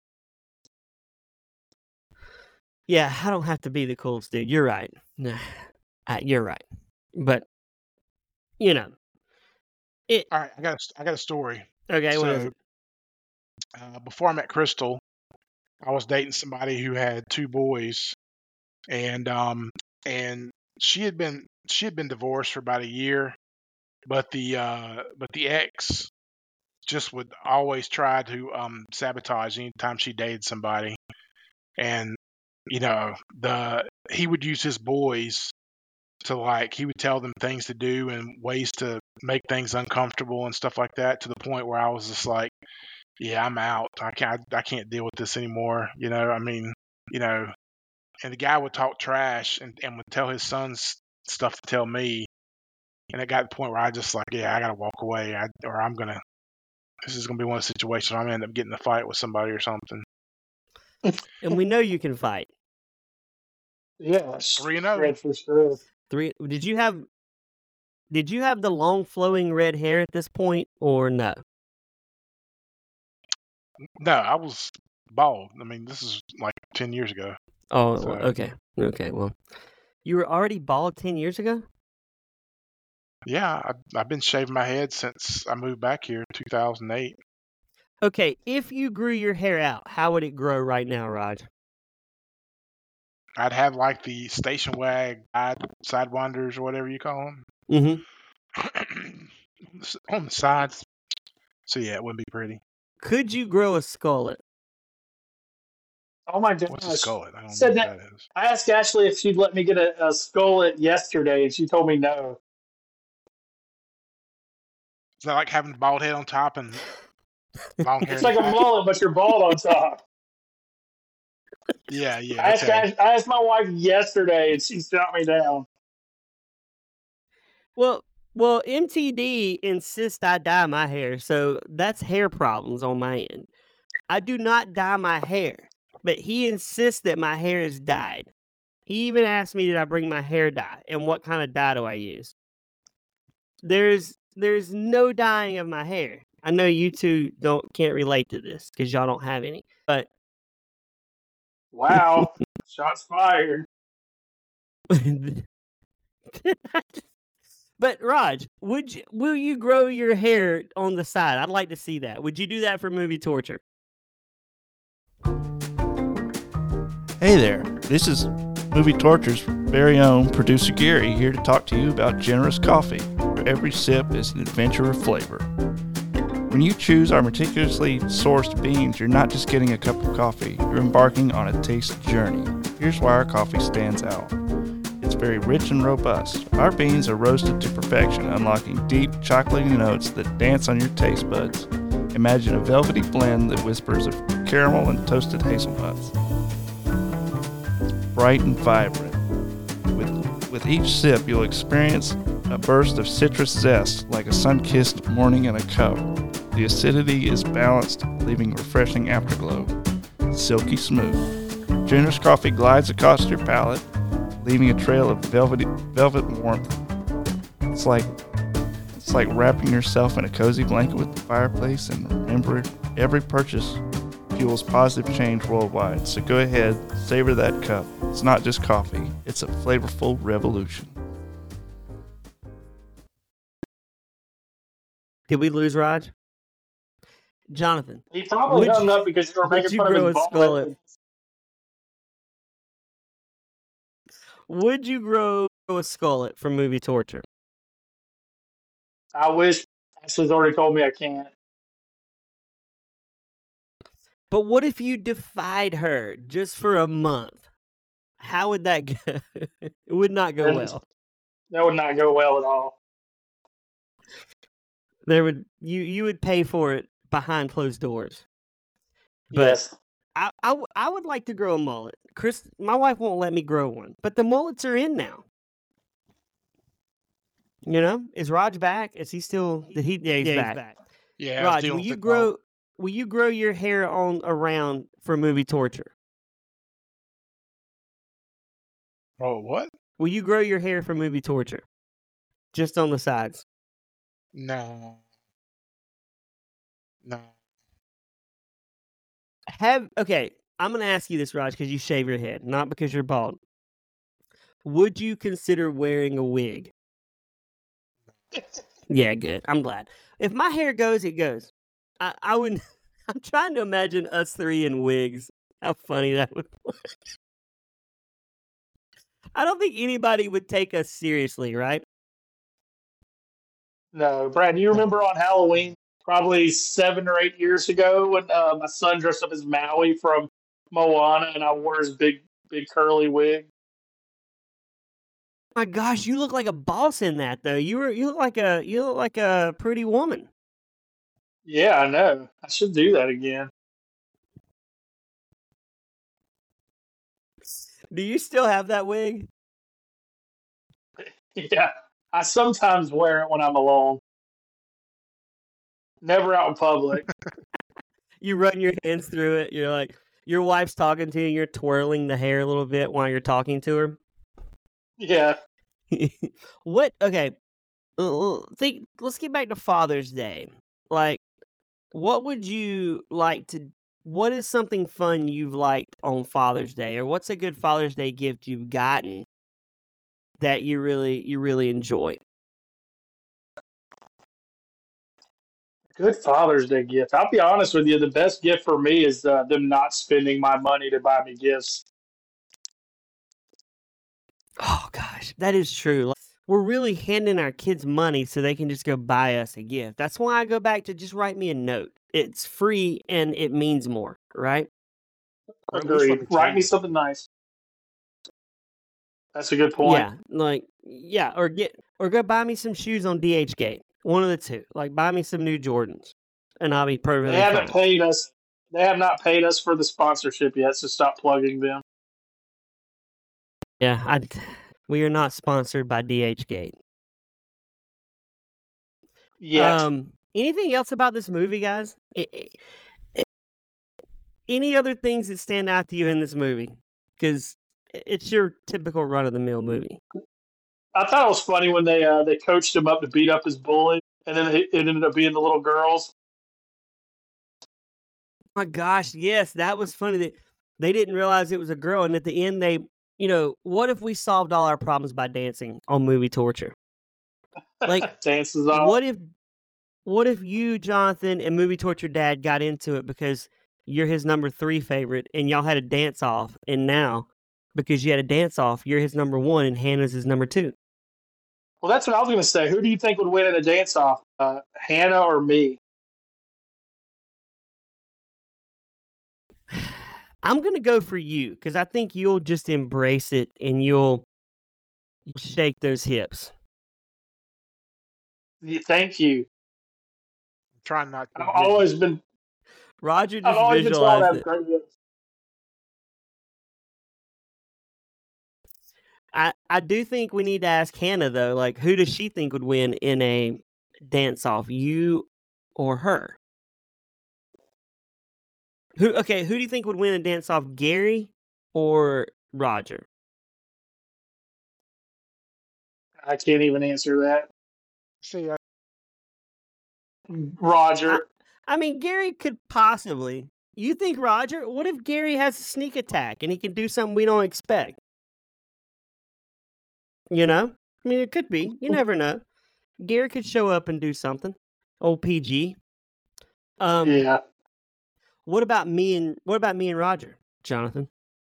Yeah, I don't have to be the coolest dude. You're right. Nah, uh, you're right. But you know, it. All right, I got a, I got a story. Okay, what is So it? uh, before I met Crystal, I was dating somebody who had two boys, and um and she had been she had been divorced for about a year, but the uh but the ex just would always try to um sabotage anytime she dated somebody, and you know the he would use his boys to, like, he would tell them things to do and ways to make things uncomfortable and stuff like that, to the point where I was just like, yeah, I'm out. I can't I can't deal with this anymore. You know, I mean, you know, and the guy would talk trash and, and would tell his sons stuff to tell me, and it got to the point where I just like, yeah, I gotta walk away, I, or I'm gonna. This is gonna be one of the situations where I'm gonna end up getting in a fight with somebody or something. And we know you can fight. Yeah, Three and oh. shred for sure. Three. Did you have? Did you have the long flowing red hair at this point, or no? No, I was bald. I mean, this is like ten years ago. Oh, So- well, okay, okay. Well, you were already bald ten years ago. Yeah, I, I've been shaving my head since I moved back here in two thousand eight. Okay, if you grew your hair out, how would it grow right now, Raj? I'd have like the station wag side, sidewinders or whatever you call them Mm-hmm. on the sides. So yeah, it wouldn't be pretty. Could you grow a skullet? Oh my gosh. What's a skullet? I don't Said know that- what that is. I asked Ashley if she'd let me get a, a skullet yesterday, and she told me no. Is that like having a bald head on top and long hair? It's in like the a back? mullet, but you're bald on top. Yeah, yeah. I, asked, Okay. Ash- I asked my wife yesterday, and she shot me down. Well, well, M T D insists I dye my hair, so that's hair problems on my end. I do not dye my hair, but he insists that my hair is dyed. He even asked me, did I bring my hair dye, and what kind of dye do I use? There's there's no dyeing of my hair. I know you two don't can't relate to this because y'all don't have any, but Wow. Shots fired. But Raj, would you, will you grow your hair on the side? I'd like to see that. Would you do that for movie torture? Hey there, this is Movie Torture's very own producer Gary here to talk to you about Generous Coffee, where every sip is an adventure of flavor. When you choose our meticulously sourced beans, you're not just getting a cup of coffee, you're embarking on a taste journey. Here's why our coffee stands out. It's very rich and robust. Our beans are roasted to perfection, unlocking deep, chocolatey notes that dance on your taste buds. Imagine a velvety blend that whispers of caramel and toasted hazelnuts. It's bright and vibrant. With, with each sip, you'll experience a burst of citrus zest like a sun-kissed morning in a cup. The acidity is balanced, leaving refreshing afterglow. Silky smooth. Generous Coffee glides across your palate, leaving a trail of velvety, velvet warmth. It's like it's like wrapping yourself in a cozy blanket with the fireplace, and remember, every purchase fuels positive change worldwide. So go ahead, savor that cup. It's not just coffee, it's a flavorful revolution. Did we lose Raj? Jonathan, He probably Would hung you- up because you were would making you fun of grow his a bald skullet? head. would you grow a skullet for movie torture? I wish Ashley's already told me I can't. But what if you defied her just for a month? How would that go? It would not go And well. that would not go well at all. There would you you would pay for it behind closed doors. But Yes. I, I, w- I would like to grow a mullet. Chris, my wife won't let me grow one, but the mullets are in now. You know, is Raj back? Is he still? Did he? Yeah, he's, Yeah, he's back. back. Yeah, Raj, dealing will with you the grow? dog. Will you grow your hair on around for movie torture? Oh, what? Will you grow your hair for movie torture? Just on the sides. No. No. Have okay. I'm gonna ask you this, Raj, because you shave your head, not because you're bald. Would you consider wearing a wig? Yeah, good. I'm glad. If my hair goes, it goes. I, I would. I'm trying to imagine us three in wigs. How funny that would be. I don't think anybody would take us seriously, right? No, Brad, you remember on Halloween, probably seven or eight years ago, when uh, my son dressed up as Maui from Moana, and I wore his big, big curly wig. My gosh, you look like a boss in that, though. You were you look like a you look like a pretty woman. Yeah, I know. I should do that again. Do you still have that wig? Yeah, I sometimes wear it when I'm alone. Never out in public. You run your hands through it. You're like your wife's talking to you. And you're twirling the hair a little bit while you're talking to her. Yeah. What? Okay. uh, Think. Let's get back to Father's Day. Like, what would you like to? What is something fun you've liked on Father's Day, or what's a good Father's Day gift you've gotten that you really you really enjoy? Good Father's Day gift. I'll be honest with you. The best gift for me is uh, them not spending my money to buy me gifts. Oh gosh, that is true. Like, we're really handing our kids money so they can just go buy us a gift. That's why I go back to just write me a note. It's free and it means more, right? Or at least let Agreed. me tell Write me you. something nice. That's a good point. Yeah, like yeah, or get or go buy me some shoes on D H Gate. One of the two. Like buy me some new Jordans, and I'll be perfectly They haven't fine. paid us. They have not paid us for the sponsorship yet, so stop plugging them. Yeah, I. We are not sponsored by D H Gate. Yet. Um, anything else about this movie, guys? I- I- Any other things that stand out to you in this movie? Because it's your typical run of the mill movie. I thought it was funny when they uh, they coached him up to beat up his bully, and then it it ended up being the little girls. My gosh, yes, that was funny. That they didn't realize it was a girl, and at the end, they, you know, what if we solved all our problems by dancing on movie torture? Like, Dances off. what if, what if you, Jonathan, and movie torture dad got into it because you're his number three favorite, and y'all had a dance off, and now because you had a dance off, you're his number one, and Hannah's his number two. Well, that's what I was going to say. Who do you think would win in a dance off, uh, Hannah or me? I'm gonna go for you because I think you'll just embrace it and you'll shake those hips. Yeah, thank you. I'm trying not to. I've always been. Roger I've just always been told I visualized have it. great hips. I, I do think we need to ask Hannah though, like who does she think would win in a dance off, you or her? Who okay, who do you think would win a dance off, Gary or Roger? I can't even answer that. See, I, Roger. I, I mean Gary could possibly. You think Roger? What if Gary has a sneak attack and he can do something we don't expect? You know? I mean, it could be. You never know. Gary could show up and do something. Old P G. Um, yeah. What about me and what about me and Roger, Jonathan?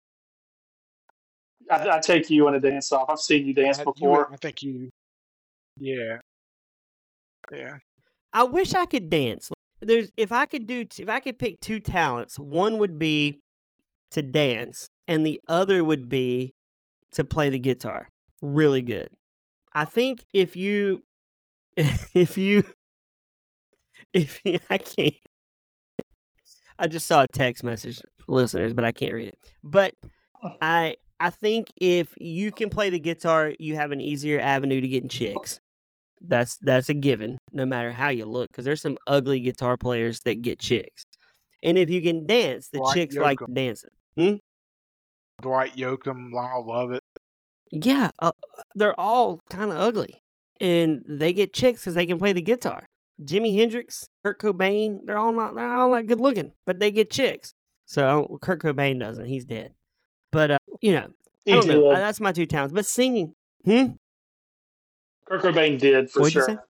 I, I take you on a dance off. I've seen you dance I, you, before. I think you. Yeah. Yeah. I wish I could dance. There's if I could do if I could pick two talents, one would be to dance, and the other would be to play the guitar. Really good. I think if you, if you, if you, I can't, I just saw a text message, listeners, but I can't read it. But I, I think if you can play the guitar, you have an easier avenue to getting chicks. That's that's a given, no matter how you look, because there's some ugly guitar players that get chicks. And if you can dance, the Dwight chicks like Yoakam. dancing. Hmm? Dwight Yoakam, Lyle Lovett. Yeah, uh, they're all kind of ugly, and they get chicks because they can play the guitar. Jimi Hendrix, Kurt Cobain, they're all not they're all not good looking, but they get chicks. So Kurt Cobain doesn't; he's dead. But uh, you know, He I don't know. did. Uh, That's my two talents. But singing, hmm. Kurt Cobain did for What'd you sure. say?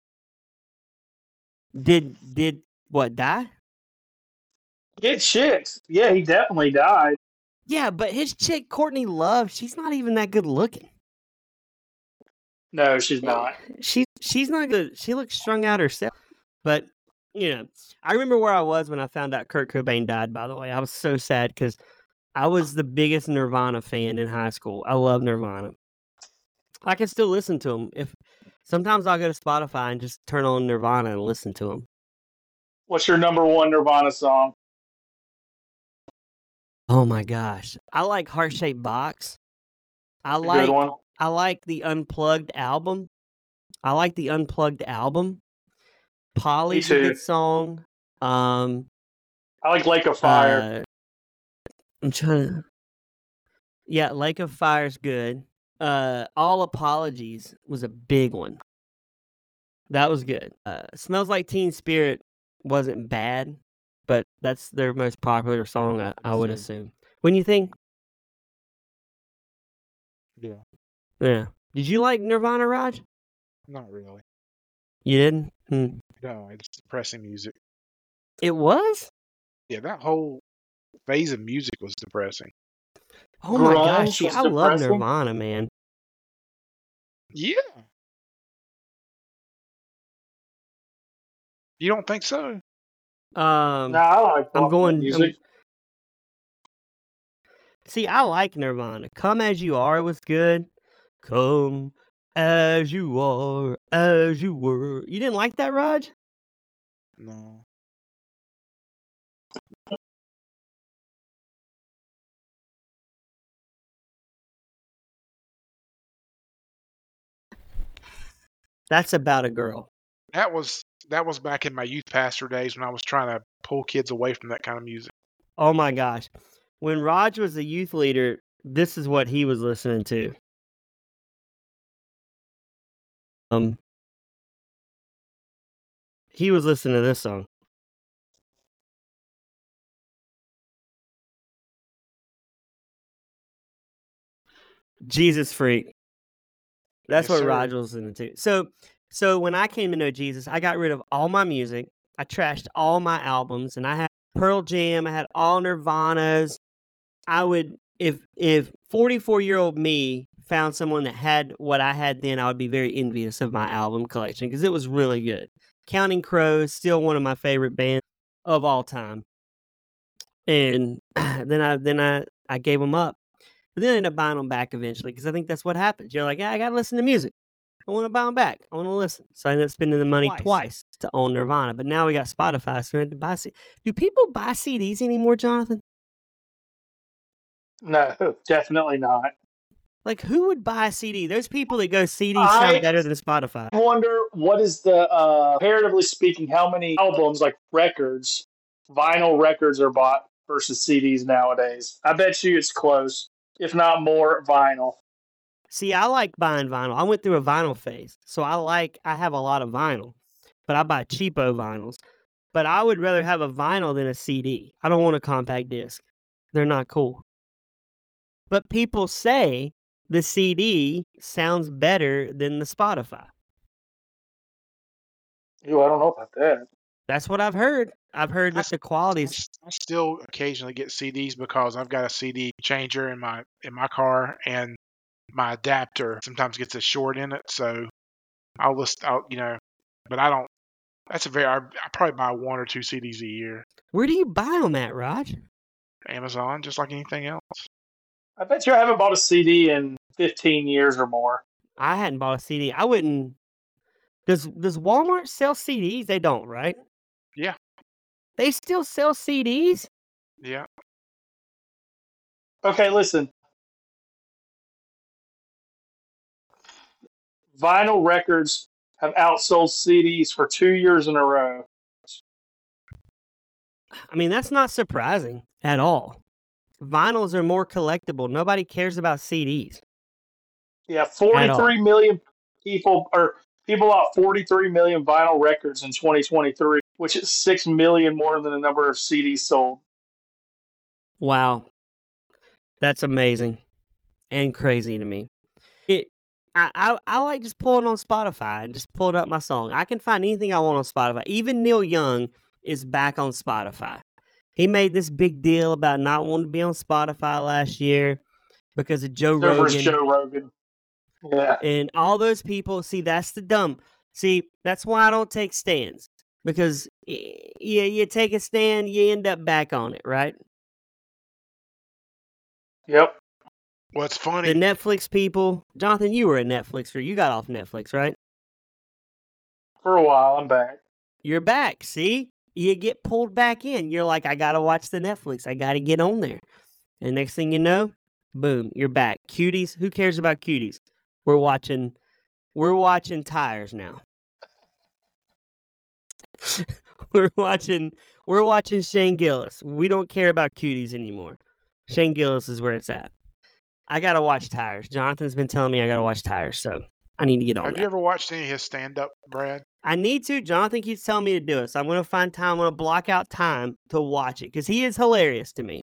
Did did what die? Get chicks. Yeah, he definitely died. Yeah, but his chick Courtney Love, she's not even that good looking. No, she's not. She she's not good. She looks strung out herself. But you know, I remember where I was when I found out Kurt Cobain died. By the way, I was so sad because I was the biggest Nirvana fan in high school. I love Nirvana. I can still listen to them. If sometimes I'll go to Spotify and just turn on Nirvana and listen to them. What's your number one Nirvana song? Oh my gosh, I like Heart Shaped Box. I It's a like good one. I like the Unplugged album. I like the Unplugged album. Polly's a too. good song. Um, I like Lake of Fire. uh, I'm trying to. Yeah, Lake of Fire's good. Uh, All Apologies was a big one. That was good. Uh, Smells Like Teen Spirit wasn't bad, but that's their most popular song, I, I would assume. When you think? Yeah. Yeah. Did you like Nirvana, Raj? Not really. You didn't? Hmm. No, it's depressing music. It was? Yeah, that whole phase of music was depressing. Oh my Grunge gosh, see, was I love depressing? Nirvana, man. Yeah. You don't think so? Um, No, I like I'm pop going. music. I'm- see, I like Nirvana. Come As You Are was good. Come as you are, as you were. You didn't like that, Raj? No. That's about a girl. That was that was back in my youth pastor days when I was trying to pull kids away from that kind of music. Oh my gosh. When Raj was a youth leader, this is what he was listening to. Um, he was listening to this song. Jesus Freak. That's Yes, what sir. Raj was listening to. So, so when I came to know Jesus, I got rid of all my music. I trashed all my albums, and I had Pearl Jam. I had all Nirvanas. I would, if if forty-four year old me found someone that had what I had then, I would be very envious of my album collection because it was really good. Counting Crows, still one of my favorite bands of all time. And then I then I I gave them up. But then I ended up buying them back eventually because I think that's what happens. You're like, yeah, I got to listen to music. I want to buy them back. I want to listen. So I ended up spending the money twice, Twice. to own Nirvana. But now we got Spotify, so we had to buy C- Do people buy C Ds anymore, Jonathan? No, definitely not. Like, who would buy a C D? Those people that go C Ds sound I- better than Spotify. I wonder what is the, uh, comparatively speaking, how many albums, like records, vinyl records are bought versus C Ds nowadays. I bet you it's close, if not more, vinyl. See, I like buying vinyl. I went through a vinyl phase. So I like, I have a lot of vinyl, but I buy cheapo vinyls. But I would rather have a vinyl than a C D. I don't want a compact disc. They're not cool. But people say the C D sounds better than the Spotify. Ooh, I don't know about that. That's what I've heard. I've heard that the I, quality's s- I still occasionally get C Ds because I've got a C D changer in my in my car, and my adapter sometimes gets a short in it. So I'll list out, you know, but I don't. That's a very. I, I probably buy one or two C Ds a year. Where do you buy them at, Raj? Amazon, just like anything else. I bet you I haven't bought a C D in fifteen years or more. I hadn't bought a C D. I wouldn't. Does Does Walmart sell C Ds? They don't, right? Yeah. They still sell C Ds? Yeah. Okay, listen. Vinyl records have outsold C Ds for two years in a row. I mean, that's not surprising at all. Vinyls are more collectible. Nobody cares about C Ds. Yeah, forty-three million people or people bought forty-three million vinyl records in twenty twenty-three, which is six million more than the number of C Ds sold. Wow. That's amazing and crazy to me. It I, I, I like just pulling on Spotify and just pulling up my song. I can find anything I want on Spotify. Even Neil Young is back on Spotify. He made this big deal about not wanting to be on Spotify last year because of Joe There was Rogan. Joe Rogan. Yeah. And all those people, see, that's the dumb. See, that's why I don't take stands. Because y- you, you take a stand, you end up back on it, right? Yep. Well, it's The funny. Netflix people, Jonathan, you were a Netflixer. You got off Netflix, right? For a while, I'm back. You're back. See, you get pulled back in. You're like, I gotta watch the Netflix. I gotta get on there. And next thing you know, boom, you're back. Cuties. Who cares about Cuties? We're watching. We're watching Tires now. we're watching. We're watching Shane Gillis. We don't care about Cuties anymore. Shane Gillis is where it's at. I gotta watch Tires. Jonathan's been telling me I gotta watch Tires, so I need to get on Have that. you ever watched any of his stand-up, Brad? I need to. Jonathan keeps telling me to do it, so I'm going to find time. I'm going to block out time to watch it because he is hilarious to me.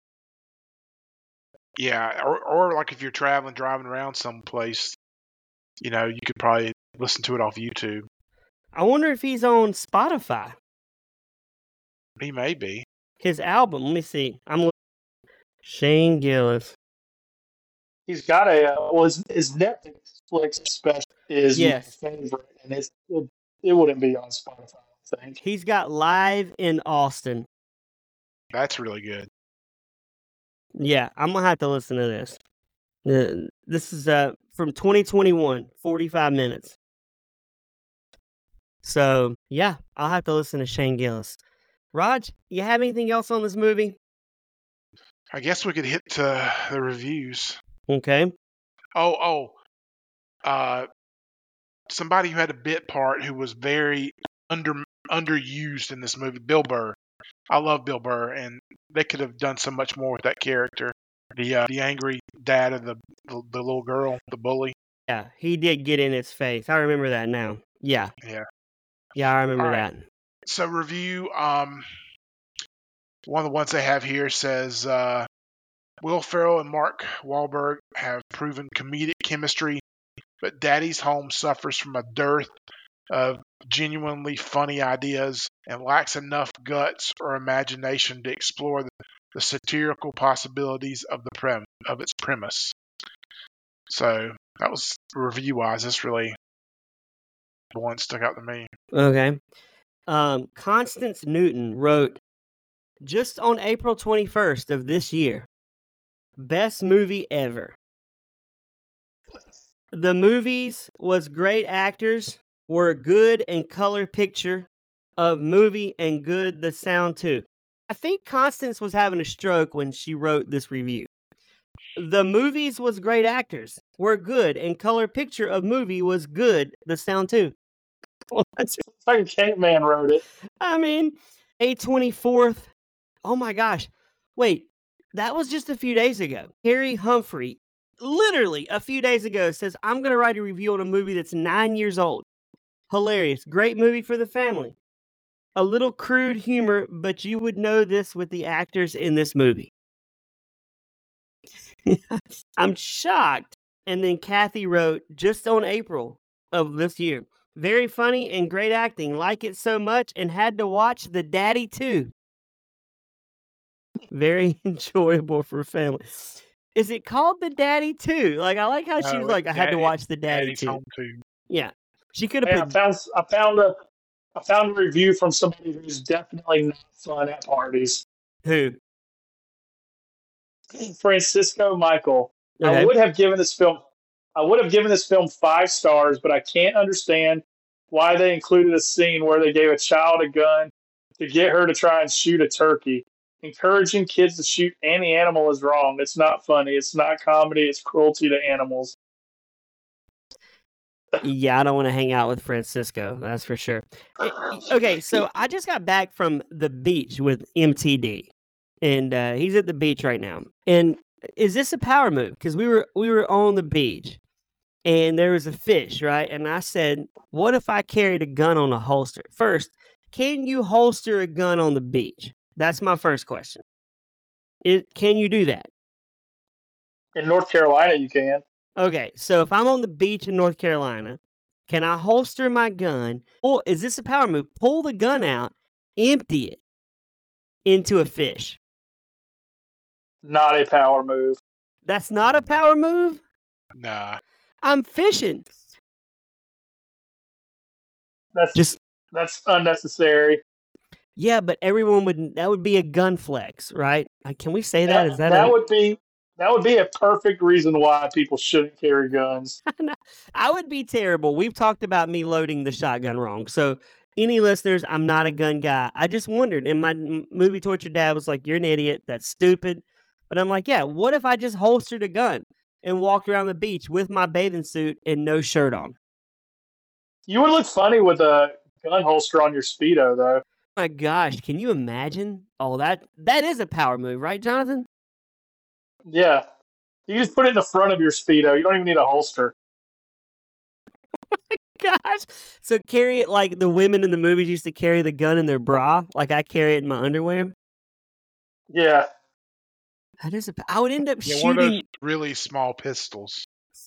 Yeah, or or like if you're traveling, driving around someplace, you know, you could probably listen to it off YouTube. I wonder if he's on Spotify. He may be. His album, let me see. I'm looking. Shane Gillis. He's got a uh, well, his, his Netflix special is Yes. my favorite, and it's it, it wouldn't be on Spotify, I think. He's got Live in Austin. That's really good. Yeah, I'm going to have to listen to this. Uh, this is uh, from twenty twenty-one, forty-five minutes. So, yeah, I'll have to listen to Shane Gillis. Raj, you have anything else on this movie? I guess we could hit to the reviews. Okay. Oh, oh. Uh, somebody who had a bit part who was very under underused in this movie, Bill Burr. I love Bill Burr, and they could have done so much more with that character. The uh, the angry dad of the, the the little girl, the bully. Yeah, he did get in its face. I remember that now. Yeah. Yeah. Yeah, I remember All right. that. So review. Um, one of the ones they have here says uh, Will Ferrell and Mark Wahlberg have proven comedic chemistry, but Daddy's Home suffers from a dearth of genuinely funny ideas and lacks enough guts or imagination to explore the, the satirical possibilities of the prem of its premise. So that was review wise. That's really the one that stuck out to me. Okay. Um, Constance Newton wrote, just on April twenty-first of this year, best movie ever. The movies was great actors, were good and color picture of movie and good the sound too. I think Constance was having a stroke when she wrote this review. The movies was great actors, were good and color picture of movie was good the sound too. Well, that's Fucking Caveman wrote it. I mean, A twenty-fourth. Oh my gosh. Wait, that was just a few days ago. Harry Humphrey, literally a few days ago, says, I'm going to write a review on a movie that's nine years old. Hilarious. Great movie for the family. A little crude humor, but you would know this with the actors in this movie. I'm shocked. And then Kathy wrote, just on April of this year. Very funny and great acting. Like it so much and had to watch The Daddy too. Very enjoyable for family. Is it called The Daddy too? Like, I like how she No, was like, I had to Daddy- watch The Daddy Daddy's too. Home too. Yeah. She could Hey, I have put, found I found a I found a review from somebody who's definitely not fun at parties. who? Francisco Michael. I Okay. would have given this film. I would have given this film five stars, but I can't understand why they included a scene where they gave a child a gun to get her to try and shoot a turkey. Encouraging kids to shoot any animal is wrong. It's not funny. It's not comedy. It's cruelty to animals. Yeah, I don't want to hang out with Francisco. That's for sure. Eh, Okay, so I just got back from the beach with M T D, and uh, he's at the beach right now. And is this a power move? Because we were we were on the beach, and there was a fish, right? And I said, "What if I carried a gun on a holster?" First, can you holster a gun on the beach? That's my first question. It, can you do that? In North Carolina, you can. Okay, so if I'm on the beach in North Carolina, can I holster my gun? Or is this a power move? Pull the gun out, empty it into a fish. Not a power move. That's not a power move? Nah. I'm fishing. That's Just that's unnecessary. yeah, but everyone would that would be a gun flex, right? Like, can we say that? Is that, that a, would be that would be a perfect reason why people shouldn't carry guns. I would be terrible. We've talked about me loading the shotgun wrong. So, any listeners, I'm not a gun guy. I just wondered, and my m- movie torture dad was like, "You're an idiot. That's stupid." But I'm like, "Yeah, what if I just holstered a gun and walked around the beach with my bathing suit and no shirt on?" You would look funny with a gun holster on your Speedo, though. My gosh, can you imagine? Oh, that that is a power move, right, Jonathan? Yeah. You just put it in the front of your Speedo. You don't even need a holster. Gosh, so carry it like the women in the movies used to carry the gun in their bra, like I carry it in my underwear. Yeah. That is a. I would end up Yeah, one of those shooting. really small pistols.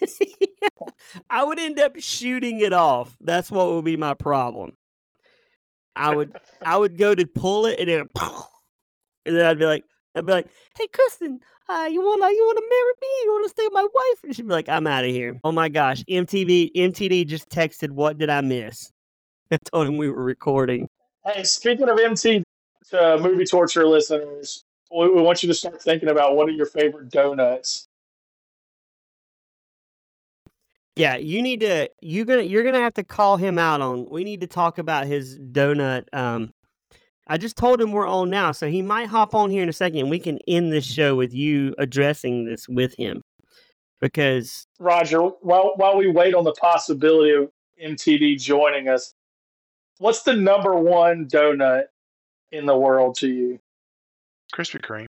I would end up shooting it off. That's what would be my problem. I would I would go to pull it and then and then I'd be like I'd be like, "Hey Kristen, uh, you wanna you wanna marry me? You wanna stay with my wife?" And she'd be like, "I'm out of here." Oh my gosh, M T V M T D just texted, "What did I miss?" I told him we were recording. Hey, speaking of M T, to movie torture listeners, we, we want you to start thinking about what are your favorite donuts. Yeah, you need to you're gonna you're gonna have to call him out on. We need to talk about his donut. Um, I just told him we're on now, so he might hop on here in a second. And we can end this show with you addressing this with him, because Roger, while while we wait on the possibility of M T D joining us, what's the number one donut in the world to you? Krispy Kreme.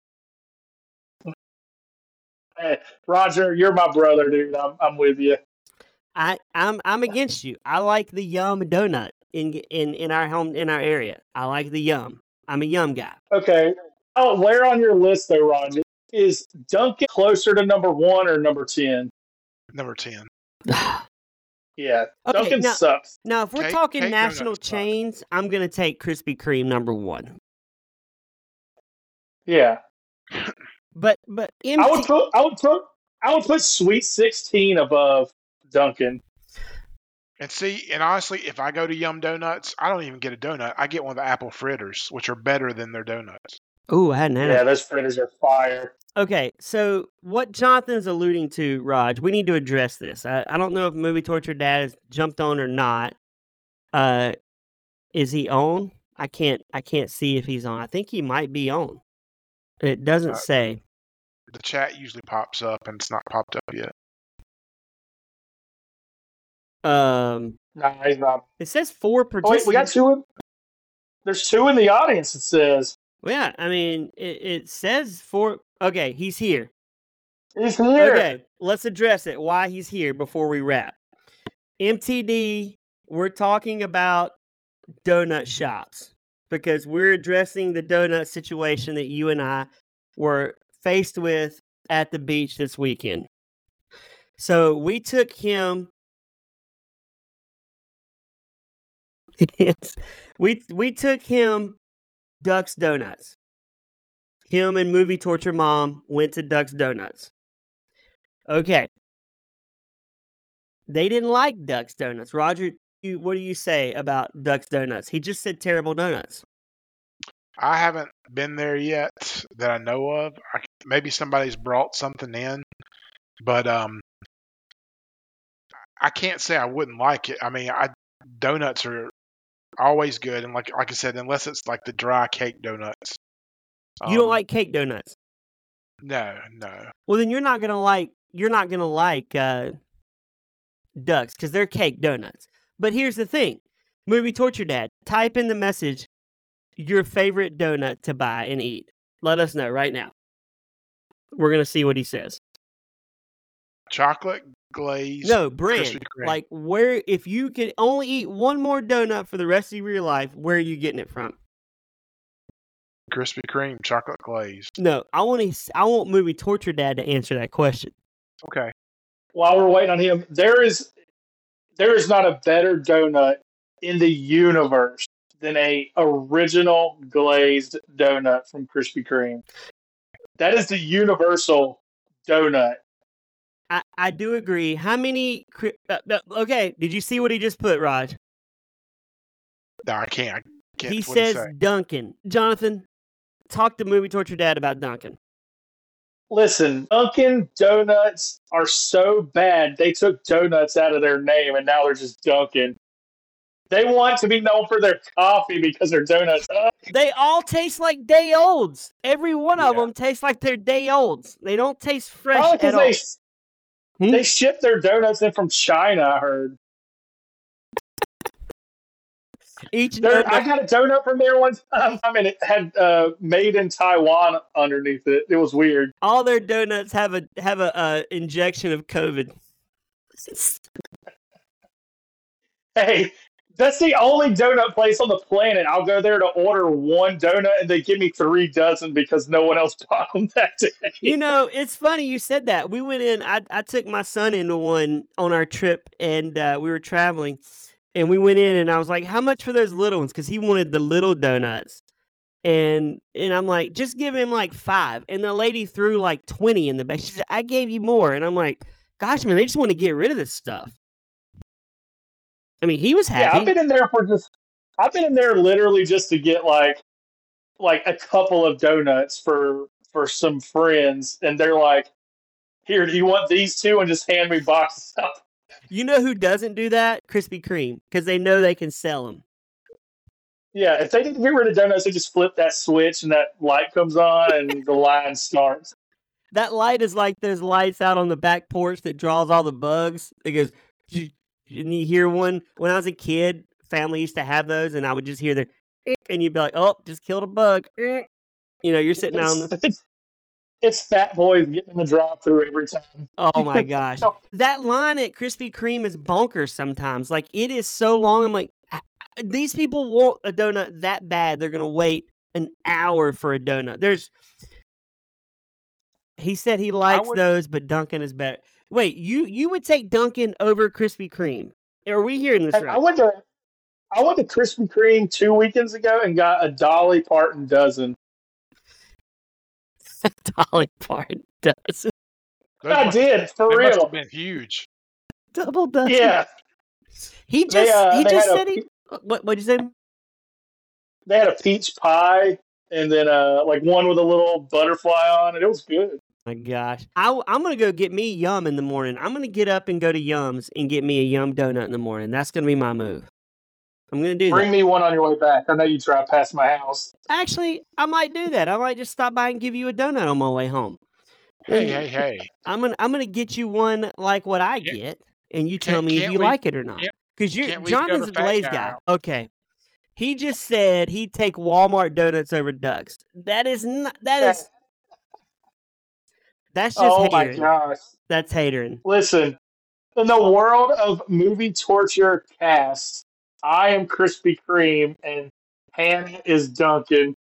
Hey, Roger, you're my brother, dude. I'm I'm with you. I I'm I'm against you. I like the Yum donut in in in our home in our area. I like the Yum. I'm a Yum guy. Okay. Oh, where on your list though, Roger? Is Dunkin' closer to number one or number ten? Number ten. Yeah, Okay, Dunkin' now- sucks. Now, if we're Cake- talking cake national donuts suck. chains, I'm gonna take Krispy Kreme number one. Yeah, But but M I T would put I would put I would put Sweet Sixteen above Dunkin'. And see, and honestly, if I go to Yum Donuts, I don't even get a donut. I get one of the apple fritters, which are better than their donuts. Oh, I hadn't had Yeah, it. those fritters are fire. Okay, so what Jonathan's alluding to, Raj, we need to address this. I, I don't know if Movie Torture Dad has jumped on or not. Uh, is he on? I can't. I can't see if he's on. I think he might be on. It doesn't Uh, say. The chat usually pops up, and it's not popped up yet. Um, Nah, he's not. it says four Oh, participants. wait, we got two. In, there's two in the audience. It says Well, yeah, I mean, it, it says four. Okay, he's here. he's here. Okay, let's address it. Why he's here before we wrap. M T D, we're talking about donut shops because we're addressing the donut situation that you and I were faced with at the beach this weekend. So we took him. Yes, we we took him Duck's Donuts. Him and Movie Torture Mom went to Duck's Donuts. Okay. They didn't like Duck's Donuts. Roger, you, what do you say about Duck's Donuts? He just said terrible donuts. I haven't been there yet that I know of. I, maybe somebody's brought something in, but um, I can't say I wouldn't like it. I mean, I donuts are always good, and like like I said, unless it's like the dry cake donuts. You don't Um, like cake donuts. No, no. Well, then you're not gonna like you're not gonna like uh, Ducks because they're cake donuts. But here's the thing, Movie Torture Dad, type in the message your favorite donut to buy and eat. Let us know right now. We're gonna see what he says. Chocolate glazed. No, brand. Krispy Kreme. Like where if you could only eat one more donut for the rest of your life, where are you getting it from? Krispy Kreme, chocolate glazed. No, I want to. I want Movie Torture Dad to answer that question. Okay. While we're waiting on him, there is there is not a better donut in the universe than a original glazed donut from Krispy Kreme. That is the universal donut. I, I do agree. How many? Uh, uh, okay, did you see what he just put, Raj? No, I can't. I can't. He What'd says say? Dunkin'. Jonathan, talk to Movie Torture Dad about Dunkin'. Listen, Dunkin' Donuts are so bad, they took donuts out of their name, and now they're just Dunkin'. They want to be known for their coffee because their donuts. Uh, They all taste like day olds. Every one of Yeah. them tastes like they're day olds. They don't taste fresh probably at because all. they Hmm? they ship their donuts in from China. I heard. Each There, donut, I got a donut from there one time. I mean, it had uh, "Made in Taiwan" underneath it. It was weird. all their donuts have a have a uh, injection of COVID. Hey, that's the only donut place on the planet. I'll go there to order one donut, and they give me three dozen because no one else bought them that day. You know, it's funny you said that. We went in. I I took my son into one on our trip, and uh, we were traveling, and we went in, and I was like, "How much for those little ones?" Because he wanted the little donuts, and and I'm like, "Just give him like five." And the lady threw like twenty in the bag. She said, "I gave you more," and I'm like, "Gosh, man, they just want to get rid of this stuff." I mean, he was Yeah, happy. I've been in there for just. I've been in there literally just to get like, like a couple of donuts for for some friends, and they're like, "Here, do you want these two?" And just hand me boxes of. You know who doesn't do that? Krispy Kreme, because they know they can sell them. Yeah, if they didn't get rid of donuts, they just flip that switch and that light comes on and the line starts. That light is like those lights out on the back porch that draws all the bugs. It goes, and you hear one. When I was a kid, family used to have those, and I would just hear the, and you'd be like, "Oh, just killed a bug." You know, you're sitting It's, on the. it's, it's fat boys getting in the drive-through every time. Oh my gosh, that line at Krispy Kreme is bonkers. Sometimes, like it is so long. I'm like, these people want a donut that bad, they're gonna wait an hour for a donut. There's. He said he likes would- those, but Dunkin' is better. Wait, you you would take Dunkin' over Krispy Kreme? Are we hearing this Hey, right? I went to I went to Krispy Kreme two weekends ago and got a Dolly Parton dozen. Dolly Parton does Those I must, did for they must real. have been huge. double dozen. Yeah, he just they, uh, he they just had a said he. What what'd you say? they had a peach pie and then uh like one with a little butterfly on it. It was good. My gosh, I, I'm gonna go get me Yum in the morning. I'm gonna get up and go to Yum's and get me a Yum donut in the morning. That's gonna be my move. I'm gonna do Bring that. me one on your way back. I know you drive past my house. Actually, I might do that. I might just stop by and give you a donut on my way home. Hey, And hey, hey. I'm gonna I'm gonna get you one like what I Can't- get, and you tell can't- me if can't you we- like it or not. can't- Because you're can't we go to Jonathan's a Fat glaze Guy? guy. Okay, he just said he'd take Walmart donuts over Ducks. That is not. That is. That's just Oh my hatering. gosh. That's hatering. Listen, in the world of movie torture cast, I am Krispy Kreme and Hannah is Dunkin'.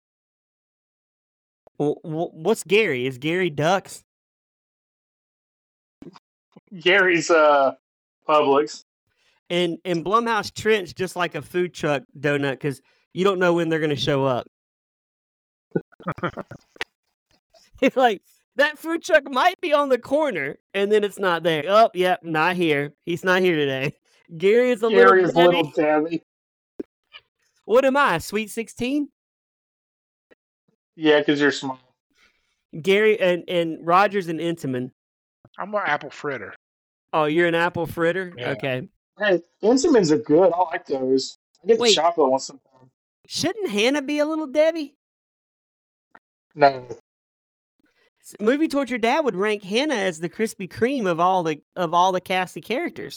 W- w- what's Gary? Is Gary Ducks? Gary's uh Publix. And and Blumhouse Trent's just like a food truck donut because you don't know when they're gonna show up. It's like that food truck might be on the corner, and then it's not there. Oh, yep, not here. He's not here today. Gary is a Gary is little little Debbie. Debbie. What am I? Sweet sixteen? Yeah, because you're small. Gary and, and Roger's an Intamin. I'm an apple fritter. Oh, you're an apple fritter? Yeah. Okay. Hey, Intamins are good. I like those. I get the Wait. chocolate ones sometimes. Shouldn't Hannah be a little Debbie? No. Movie Torture Dad would rank Hannah as the Krispy Kreme of all the of all the cast of characters.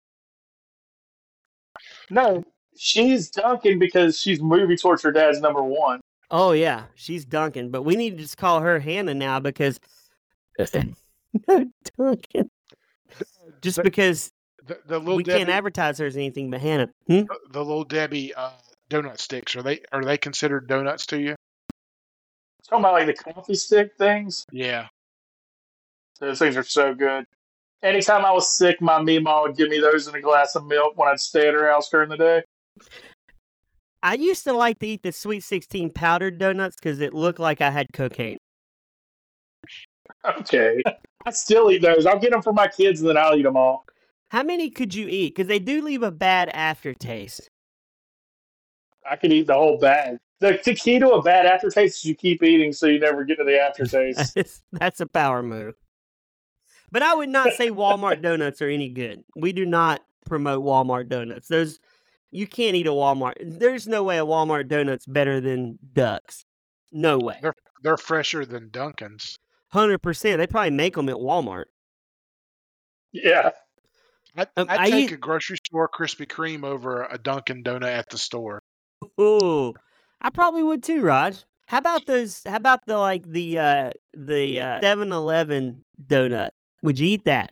No, she's Duncan because she's Movie Torture Dad's number one. Oh yeah, she's Duncan, but we need to just call her Hannah now because no Duncan. Just The- because The, the little we Debbie, can't advertise her as anything but Hannah. Hmm? the, the little Debbie uh, donut sticks. Are they are they considered donuts to you? Talking about like the coffee stick things. Yeah. Those things are so good. Anytime I was sick, my Meemaw would give me those in a glass of milk when I'd stay at her house during the day. I used to like to eat the Sweet sixteen powdered donuts because it looked like I had cocaine. Okay. I still eat those. I'll get them for my kids and then I'll eat them all. How many could you eat? Because they do leave a bad aftertaste. I could eat the whole bag. The, the key to a bad aftertaste is you keep eating so you never get to the aftertaste. That's, that's a power move. But I would not say Walmart donuts are any good. We do not promote Walmart donuts. Those you can't eat a Walmart. There's no way a Walmart donut's better than Ducks. No way. They're they're fresher than Dunkin's. one hundred percent. They probably make them at Walmart. Yeah. I'd, Um, I'd I take u- a grocery store Krispy Kreme over a Dunkin' donut at the store. Ooh, I probably would too, Raj. How about those? How about the like the uh the uh, seven eleven donut? Would you eat that?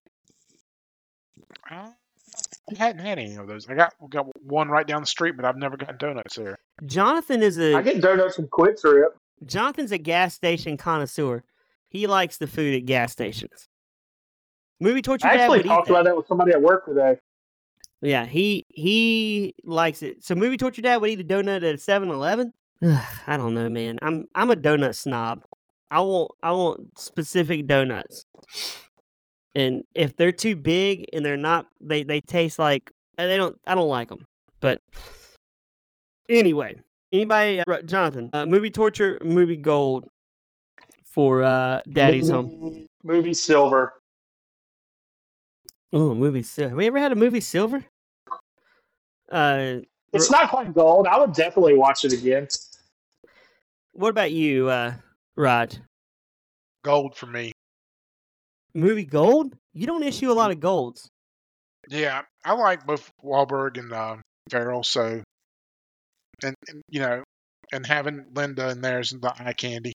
I hadn't had any of those. I got got one right down the street, but I've never gotten donuts there. Jonathan is I a get donuts from Quick Trip. Jonathan's a gas station connoisseur. He likes the food at gas stations. Movie Torture I Dad actually would eat talked that. about that with somebody at work today. Yeah, he he likes it. So Movie Torture Dad would eat a donut at a seven eleven? I don't know, man. I'm I'm a donut snob. I want I want specific donuts. And if they're too big and they're not they they taste like they don't I don't like them. But anyway, anybody uh, Jonathan, uh, Movie Torture, Movie Gold for uh Daddy's Home. Movie Silver. Oh, movie silver. Have we ever had a movie silver? Uh It's not quite gold. I would definitely watch it again. What about you, uh, Raj? Gold for me. Movie gold? You don't issue a lot of golds. Yeah, I like both Wahlberg and um, Farrell. So, and, and you know, and having Linda in there is the eye candy.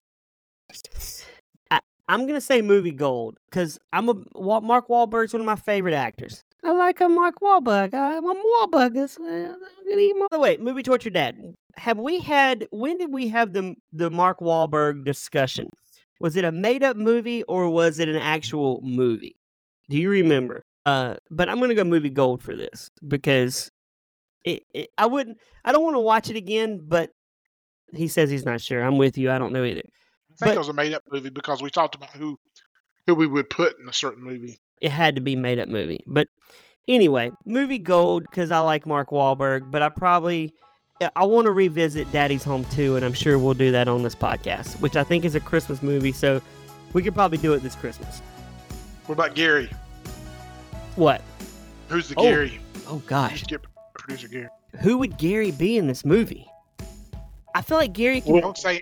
I, I'm gonna say movie gold because I'm a Wa- Mark Wahlberg's one of my favorite actors. I like a Mark Wahlberg. I'm a Wahlberg. By the way, Movie Torture Dad. Have we had? When did we have the the Mark Wahlberg discussion? Was it a made up movie or was it an actual movie? Do you remember? Uh, but I'm gonna go movie gold for this because it, it I wouldn't. I don't want to watch it again. But he says he's not sure. I'm with you. I don't know either. I think But- it was a made up movie because we talked about who who we would put in a certain movie. It had to be made up movie. But anyway, movie gold because I like Mark Wahlberg, but I probably I want to revisit Daddy's Home too, and I'm sure we'll do that on this podcast, which I think is a Christmas movie, so we could probably do it this Christmas. What about Gary? What? Who's the Oh. Gary? Oh gosh, Skip producer Gary. who would Gary be in this movie? I feel like Gary can. I would say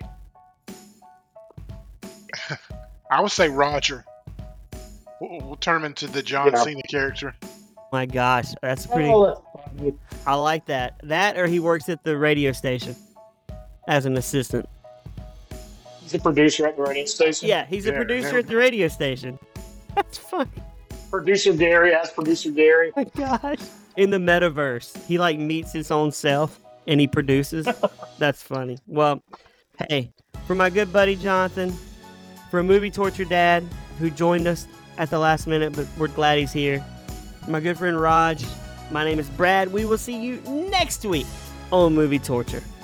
I would say Roger. We'll, we'll turn him into the John Yeah. Cena character. My gosh, that's pretty. Oh, that's funny. I like that. That or he works at the radio station as an assistant. He's a producer at the radio station. Yeah, he's a Yeah, producer yeah. at the radio station. That's funny. Producer Gary as producer Gary. My gosh. In the metaverse, he like meets his own self and he produces. That's funny. Well, hey, for my good buddy Jonathan, for Movie Torture Dad, who joined us at the last minute, but we're glad he's here. My good friend Raj, my name is Brad. We will see you next week on Movie Torture.